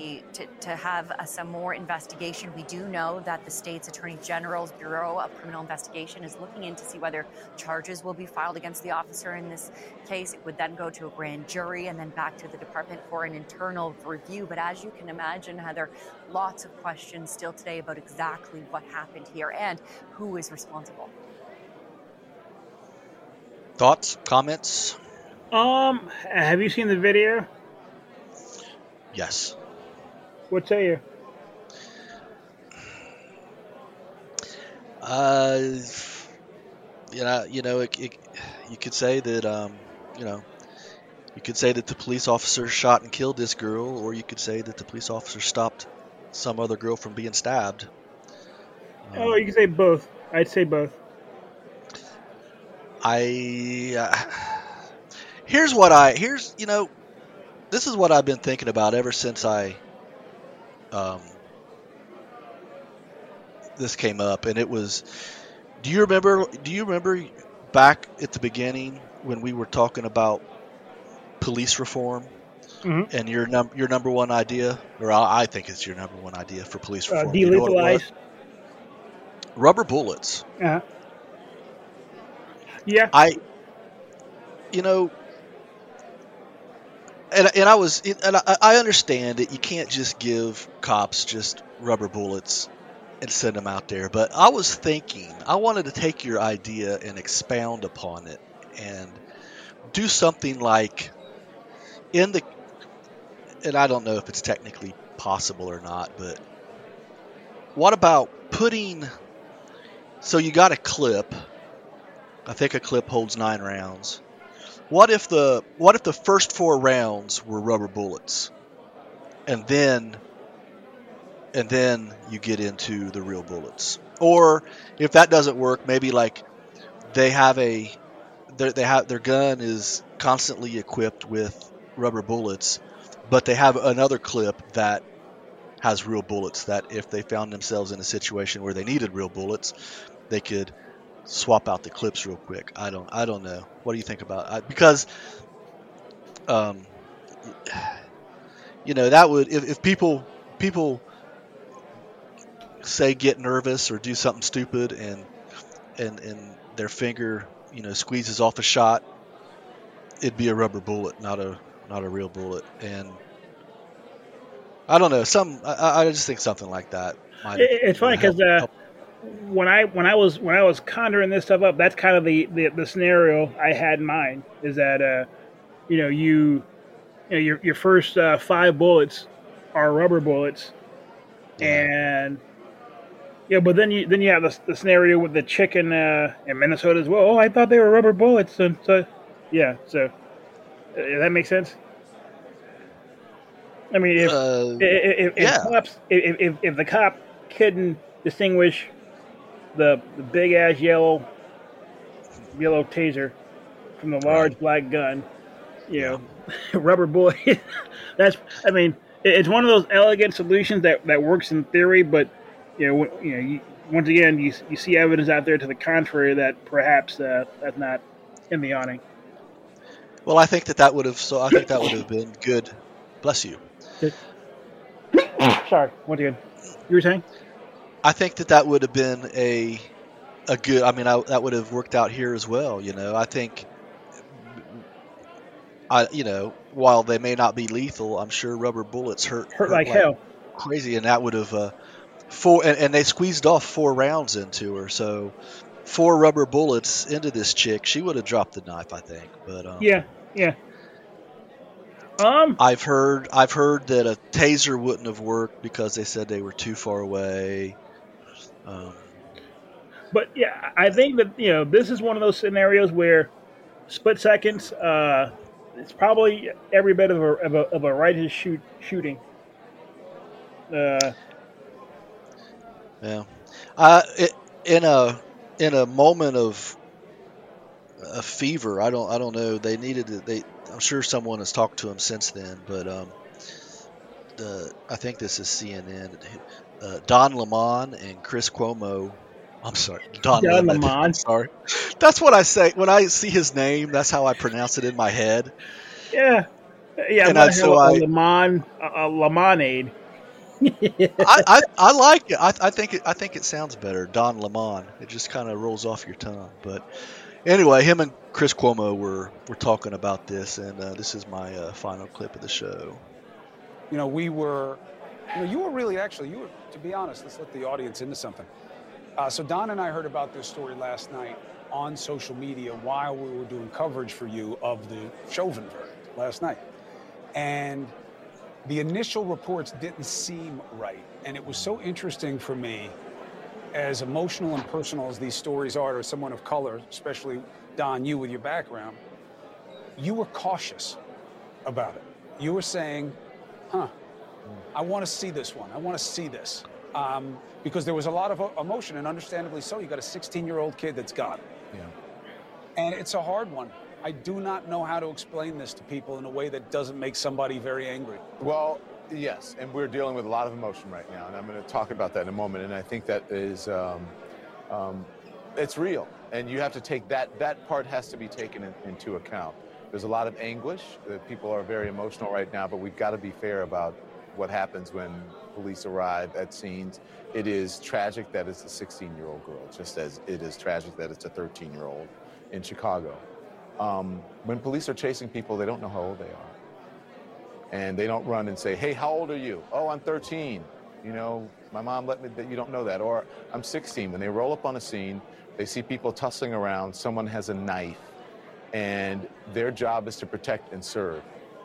to have some more investigation. We do know that the state's Attorney General's Bureau of Criminal Investigation is looking in to see whether charges will be filed against the officer in this case. It would then go to a grand jury and then back to the department for an internal review. But as you can imagine, Heather, lots of questions still today about exactly what happened here and who is responsible. Thoughts, comments? Have you seen the video? Yes. What say you? You could say that, you could say that the police officer shot and killed this girl, or you could say that the police officer stopped some other girl from being stabbed. You can say both. I'd say both. This is what I've been thinking about ever since this came up, and it was, do you remember back at the beginning when we were talking about police reform? Mm-hmm. And your number one idea, or I think it's your number one idea for police reform. Delethalize. Rubber bullets. Yeah. I understand that you can't just give cops just rubber bullets and send them out there, but I was thinking, I wanted to take your idea and expound upon it and do something like and I don't know if it's technically possible or not, but what about so you got a clip. I think a clip holds 9 rounds. What if the first 4 rounds were rubber bullets, and then you get into the real bullets? Or if that doesn't work, maybe like their gun is constantly equipped with rubber bullets, but they have another clip that has real bullets, that if they found themselves in a situation where they needed real bullets, they could swap out the clips real quick. I don't know. What do you think about it? Because that would if people say get nervous or do something stupid and their finger squeezes off a shot, it'd be a rubber bullet, not a real bullet. And I don't know. I just think something like that. It's funny because when I was conjuring this stuff up, that's kind of the scenario I had in mind. Is that your first 5 bullets are rubber bullets, and but then you have the scenario with the chick in Minnesota as well. Oh, I thought they were rubber bullets, and so does that make sense? I mean, if the cop couldn't distinguish the big ass yellow taser from the large black gun, rubber bullet. It's one of those elegant solutions that works in theory, but once again, you see evidence out there to the contrary that perhaps that's not in the awning. Well, I think that would have been good. Bless you. Sorry, once again, you were saying? I think that would have been a good. That would have worked out here as well. I think. While they may not be lethal, I'm sure rubber bullets hurt like hell, crazy, and that would have 4. And they squeezed off 4 rounds into her, so 4 rubber bullets into this chick, she would have dropped the knife, I think. But yeah. I've heard that a taser wouldn't have worked because they said they were too far away. But yeah, I think that this is one of those scenarios where split seconds. It's probably every bit of a righteous shooting. Yeah. In a moment of a fever, I don't know. They needed to. I'm sure someone has talked to him since then, but I think this is CNN. Don Lemon and Chris Cuomo. I'm sorry, Don Lemon. I'm sorry. That's what I say when I see his name. That's how I pronounce it in my head. Yeah. And lemonade. I like it. I think it sounds better. Don Lemon. It just kind of rolls off your tongue. But anyway, him and Chris Cuomo were talking about this, and this is my final clip of the show. You were really to be honest, let's let the audience into something. So Don and I heard about this story last night on social media while we were doing coverage for you of the Chauvin verdict last night. And the initial reports didn't seem right. And it was so interesting for me, as emotional and personal as these stories are to someone of color, especially Don, you with your background, you were cautious about it. You were saying, I want to see this one. I want to see this. Because there was a lot of emotion, and understandably so. You got a 16-year-old kid that's gone. Yeah. And it's a hard one. I do not know how to explain this to people in a way that doesn't make somebody very angry. Well, yes, and we're dealing with a lot of emotion right now, and I'm going to talk about that in a moment. And I think that is, it's real, and you have to take that part has to be taken into account. There's a lot of anguish. People are very emotional right now, but we've got to be fair about what happens when police arrive at scenes. It is tragic that it's a 16-year-old girl, just as it is tragic that it's a 13-year-old in Chicago. When police are chasing people, they don't know how old they are. And they don't run and say, hey, how old are you? Oh, I'm 13. My mom let me, you don't know that. Or I'm 16. When they roll up on a scene, they see people tussling around, someone has a knife, and their job is to protect and serve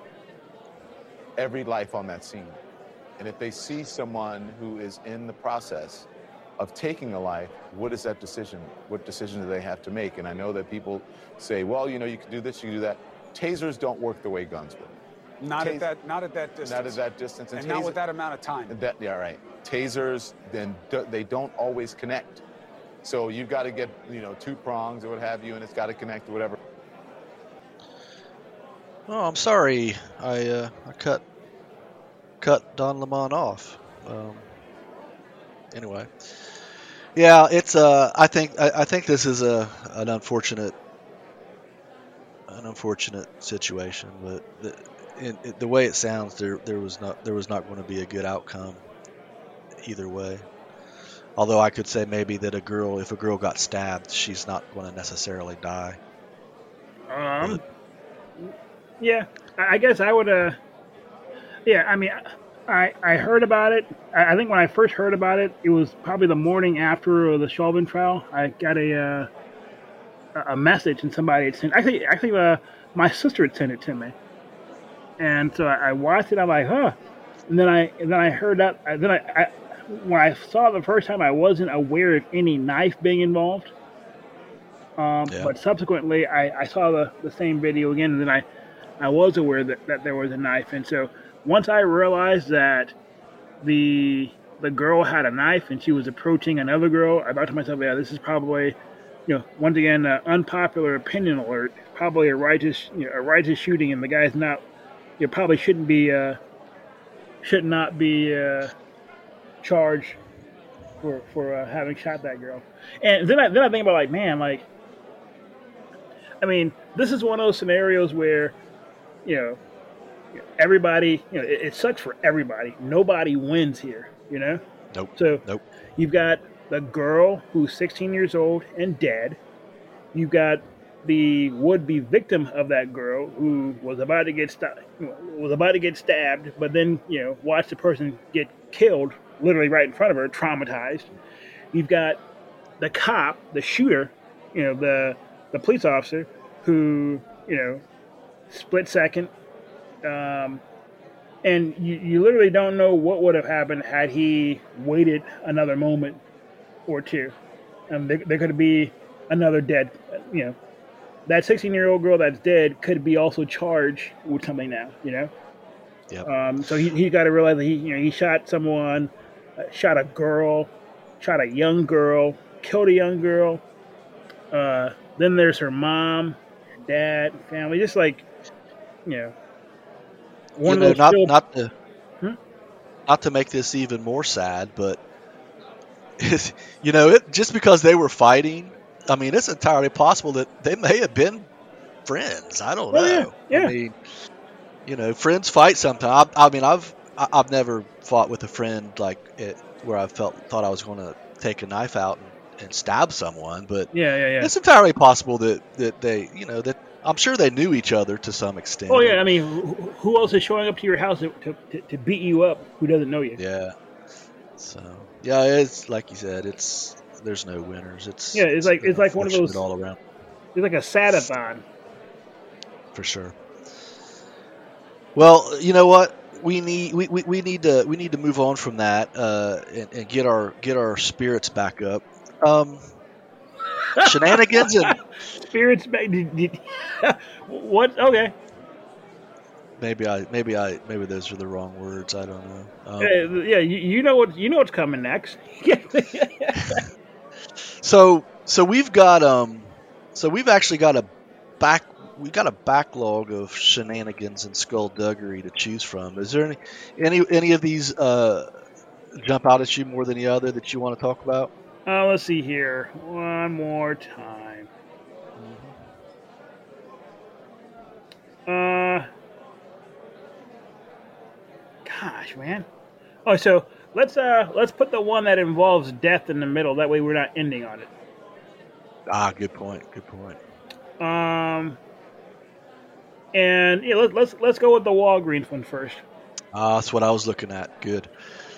every life on that scene. And if they see someone who is in the process of taking a life, what is that decision? What decision do they have to make? And I know that people say, well, you can do this, you can do that. Tasers don't work the way guns would. Not at that distance. Not at that distance. And not with that amount of time. Yeah, right. Tasers, then they don't always connect. So you've got to get, 2 prongs or what have you, and it's got to connect or whatever. Oh, I'm sorry. I cut Don Lemon off. Anyway. Yeah, it's I think this is an unfortunate situation, but the way it sounds, there was not going to be a good outcome either way. Although I could say maybe that if a girl got stabbed, she's not going to necessarily die. Yeah, I guess I would. Yeah, I mean, I heard about it. I think when I first heard about it, it was probably the morning after the Chauvin trial. I got a message and somebody had sent. Actually, my sister had sent it to me, and so I watched it. I'm like, huh. And then I heard that. When I saw it the first time, I wasn't aware of any knife being involved. But subsequently, I saw the same video again, and then I was aware that there was a knife. And so once I realized that the girl had a knife and she was approaching another girl, I thought to myself, yeah, this is probably, once again, unpopular opinion alert, probably a righteous shooting, and the guy's not, probably should not be charged for having shot that girl. And then I think about, like, man, like, I mean, this is one of those scenarios where, everybody, it sucks for everybody. Nobody wins here, Nope. So nope. You've got the girl who's 16 years old and dead. You've got the would-be victim of that girl who was about to get stabbed, but then watched the person get killed literally right in front of her, traumatized. You've got the cop, the shooter, the police officer who split second, and you literally don't know what would have happened had he waited another moment or two. There could be another dead, that 16-year-old girl that's dead could be also charged with something now, Yep. So he got to realize that he shot someone, shot a girl, shot a young girl, killed a young girl. Then there's her mom, her dad, family, just like, one of those not to make this even more sad, but just because they were fighting, I mean, it's entirely possible that they may have been friends. I don't know. Yeah. I mean, friends fight sometimes. I mean, I've never fought with a friend where I thought I was going to take a knife out and stab someone, but yeah. It's entirely possible that they, that I'm sure they knew each other to some extent. Oh yeah, I mean, who else is showing up to your house to beat you up who doesn't know you? Yeah. So yeah, it's like you said, there's no winners. It's like one of those all around. It's like a sadathon. For sure. Well, you know what? We need to move on from that and get our spirits back up. Shenanigans and spirits back. What? Okay. Maybe those are the wrong words. I don't know. Yeah, you know what's coming next. So we've actually got a backlog of shenanigans and skullduggery to choose from. Is there any of these jump out at you more than the other that you want to talk about? Let's see here. One more time. Gosh, man. Oh, so let's put the one that involves death in the middle. That way, we're not ending on it. Good point. And yeah, let's go with the Walgreens one first. That's what I was looking at. Good.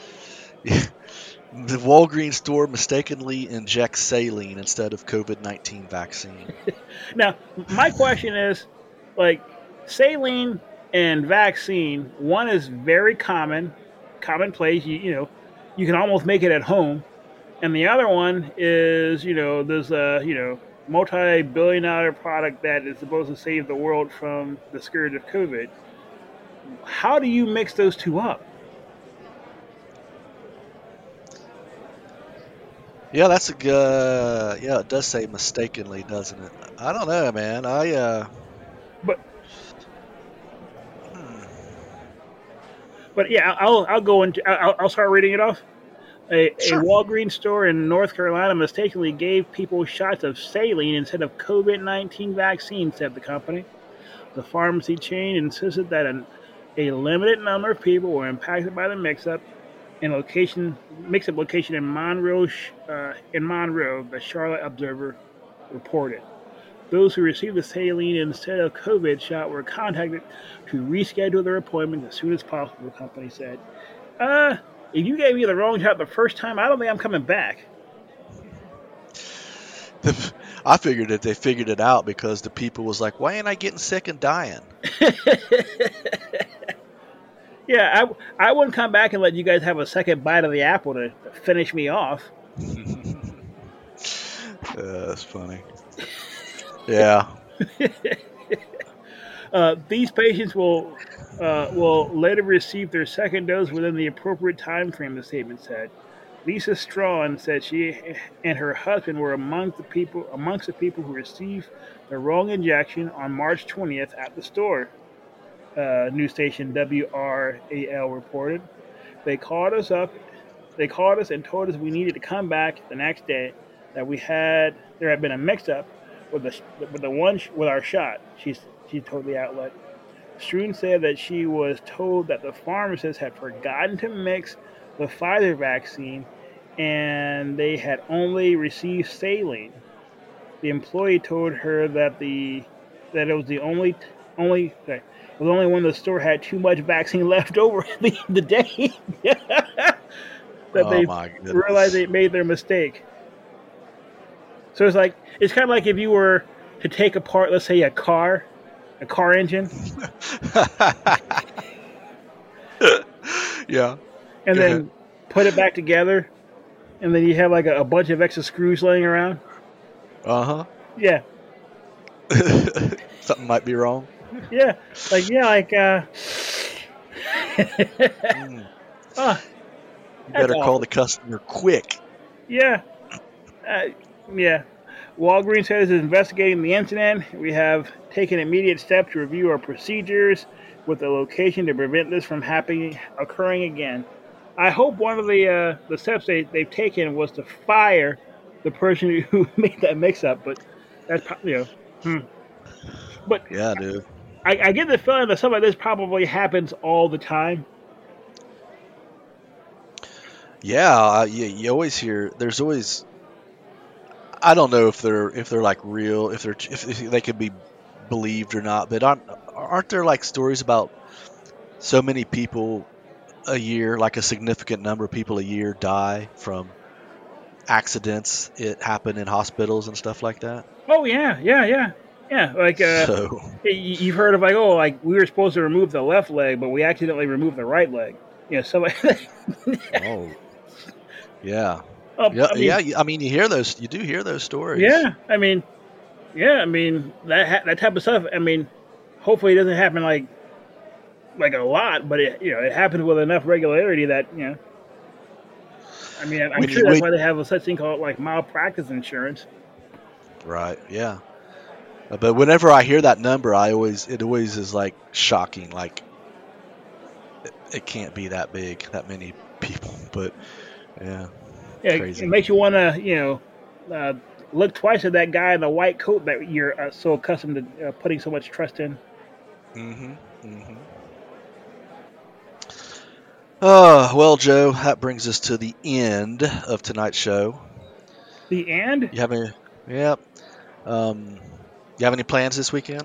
The Walgreens store mistakenly injects saline instead of COVID-19 vaccine. Now, my question is, like, saline and vaccine, one is very commonplace. You can almost make it at home, and the other one is, there's a multi-billion-dollar product that is supposed to save the world from the scourge of COVID. How do you mix those two up? Yeah, that's a good. Yeah, it does say mistakenly, doesn't it? I don't know, man. But yeah, I'll go into. I'll start reading it off. A Walgreens store in North Carolina mistakenly gave people shots of saline instead of COVID-19 vaccines, said the company. The pharmacy chain insisted that a limited number of people were impacted by the mix-up location in Monroe, the Charlotte Observer reported. Those who received the saline instead of COVID shot were contacted to reschedule their appointment as soon as possible, the company said. If you gave me the wrong shot the first time, I don't think I'm coming back. I figured that they figured it out because the people was like, why ain't I getting sick and dying? Yeah, I wouldn't come back and let you guys have a second bite of the apple to finish me off. That's funny. Yeah. These patients will later receive their second dose within the appropriate time frame, the statement said. Lisa Strawn said she and her husband were amongst the people who received the wrong injection on March 20th at the store. News station WRAL reported. They called us and told us we needed to come back the next day. That there had been a mix-up with our shot. She told the outlet. Strawn said that she was told that the pharmacist had forgotten to mix the Pfizer vaccine, and they had only received saline. The employee told her that it was the only when the store had too much vaccine left over at the end of the day that they realized they made their mistake. So it's kind of like if you were to take apart, let's say, a car engine. Yeah. And then put it back together, and then you have like a bunch of extra screws laying around. Uh-huh. Yeah. Something might be wrong. Yeah. You better call the customer quick. Yeah. Yeah. Walgreens says is investigating the incident. We have taken immediate steps to review our procedures with the location to prevent this from occurring again. I hope one of the steps they've taken was to fire the person who made that mix-up, but that's probably, But yeah, dude. I get the feeling that something like this probably happens all the time. Yeah, you always hear. There's always. I don't know if they're like real, if they could be believed or not. But aren't there like stories about so many people a year, like a significant number of people a year, die from accidents? It happened in hospitals and stuff like that. Oh yeah. Like you've heard of we were supposed to remove the left leg, but we accidentally removed the right leg. Oh. Yeah. I mean, you do hear those stories. Yeah, I mean, that type of stuff. I mean, hopefully it doesn't happen like a lot, but it happens with enough regularity that I mean, I'm sure that's why they have such thing called like malpractice insurance. Right. Yeah. But whenever I hear that number, it always is like shocking. Like it can't be that big, that many people. But yeah. Yeah, crazy. It makes you want to, look twice at that guy in the white coat that you're so accustomed to putting so much trust in. Mm-hmm. Mm-hmm. Well, Joe, that brings us to the end of tonight's show. The end? You have any? Yep. You have any plans this weekend?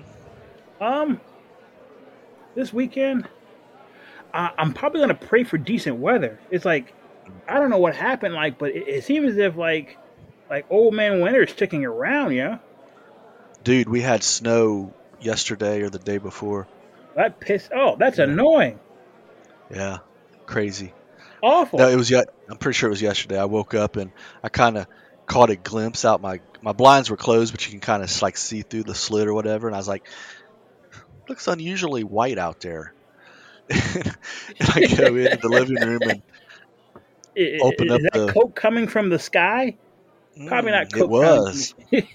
This weekend, I'm probably gonna pray for decent weather. It's like, I don't know what happened, but it seems as if like old man winter is sticking around, yeah. Dude, we had snow yesterday or the day before. That's annoying. Yeah, crazy. Awful. No, I'm pretty sure it was yesterday. I woke up and I kind of caught a glimpse out. My blinds were closed, but you can kind of see through the slit or whatever. And I was like, looks unusually white out there. And I go into the living room and open up the coke coming from the sky? Probably not coke. It was.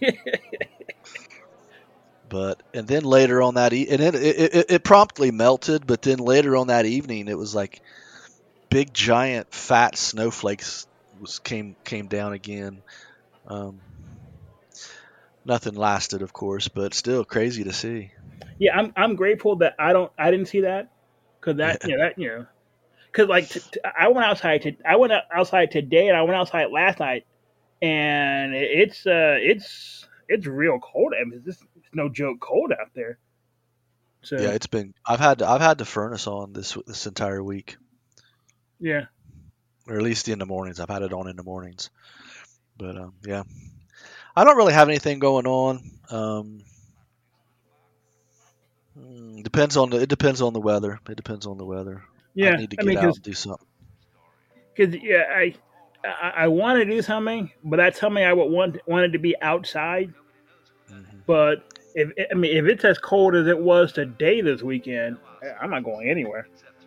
And then later on that and it promptly melted, but then later on that evening it was like big giant fat snowflakes came down again. Nothing lasted, of course, but still crazy to see. Yeah, I'm grateful that I didn't see that, because because like I went outside today, and I went outside last night, and it's real cold. I mean, it's no joke cold out there. So Yeah, it's been. I've had the furnace on this entire week, yeah. or at least in the mornings. I've had it on in the mornings, but yeah, I don't really have anything going on. It depends on the weather. It depends on the weather. Yeah, I need to get out and do something. Because I want to do something, but that's something I would wanted to be outside. Mm-hmm. But if it's as cold as it was today this weekend, I'm not going anywhere.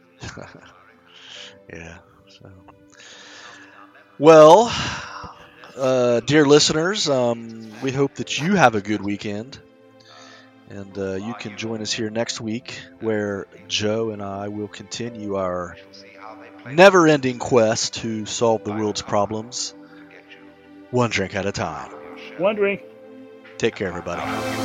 Yeah. So. Well, dear listeners, we hope that you have a good weekend. And you can join us here next week, where Joe and I will continue our never-ending quest to solve the world's problems, one drink at a time. One drink. Take care, everybody.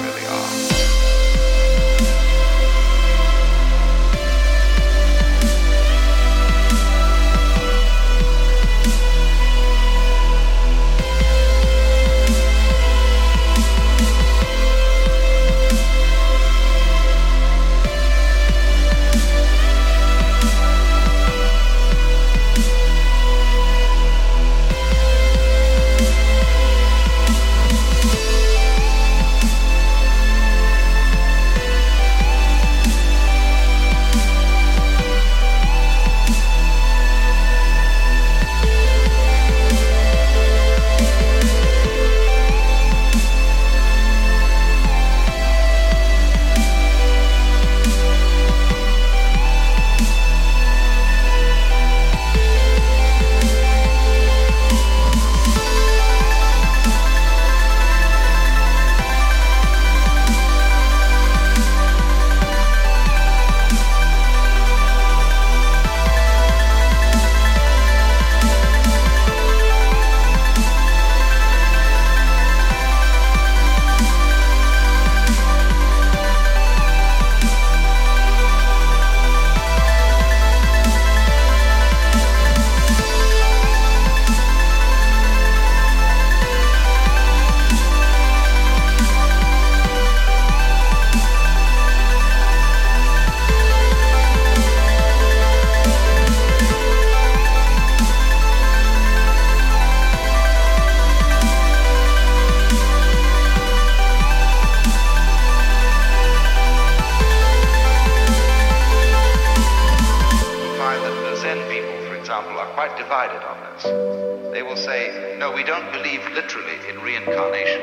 divided on this. They will say, no, we don't believe literally in reincarnation.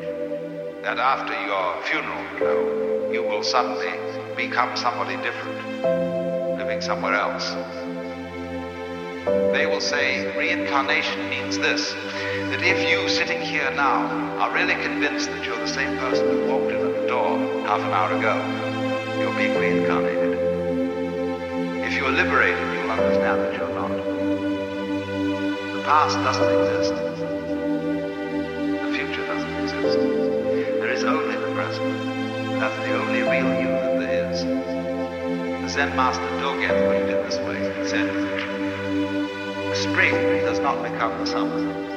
That after your funeral, you will suddenly become somebody different, living somewhere else. They will say reincarnation means this, that if you sitting here now are really convinced that you're the same person that walked in at the door half an hour ago, you're being reincarnated. If you're liberated, you'll understand that you're not. The past doesn't exist. The future doesn't exist. There is only the present. That's the only real you that there is. The Zen master Dogen put it in this way. He said, spring does not become the summer.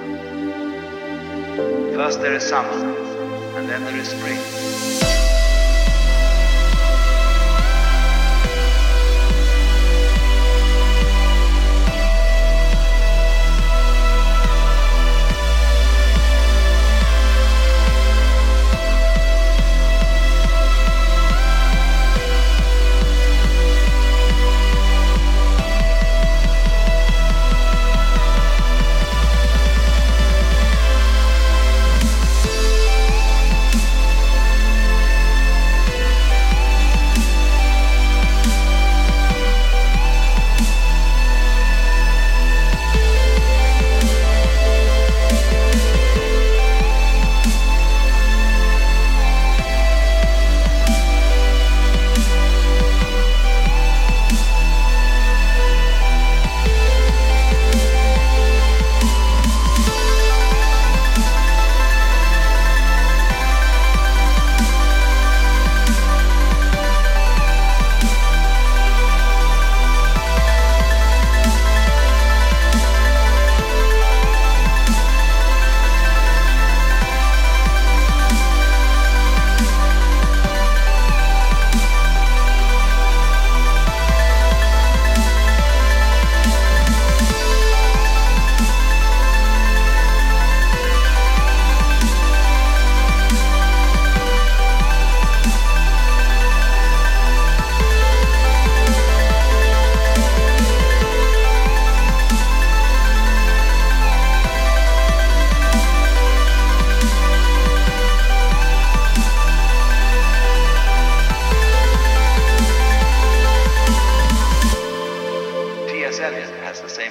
First there is summer, and then there is spring.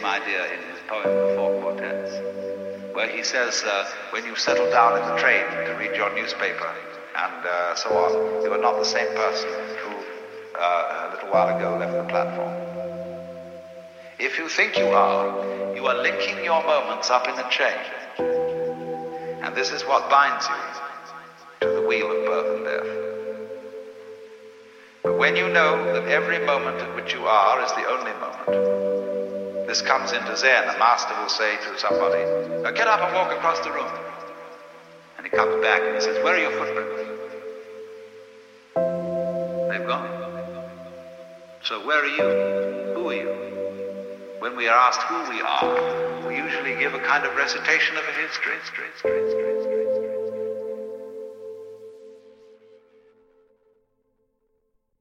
same idea in his poem, The Four Quartets, where he says, when you settle down in the train to read your newspaper and so on, you are not the same person who a little while ago left the platform. If you think you are linking your moments up in a chain. And this is what binds you to the wheel of birth and death. But when you know that every moment at which you are is the only moment, this comes into Zen. A master will say to somebody, get up and walk across the room. And he comes back and he says, where are your footprints? They've gone. So where are you? Who are you? When we are asked who we are, we usually give a kind of recitation of a history.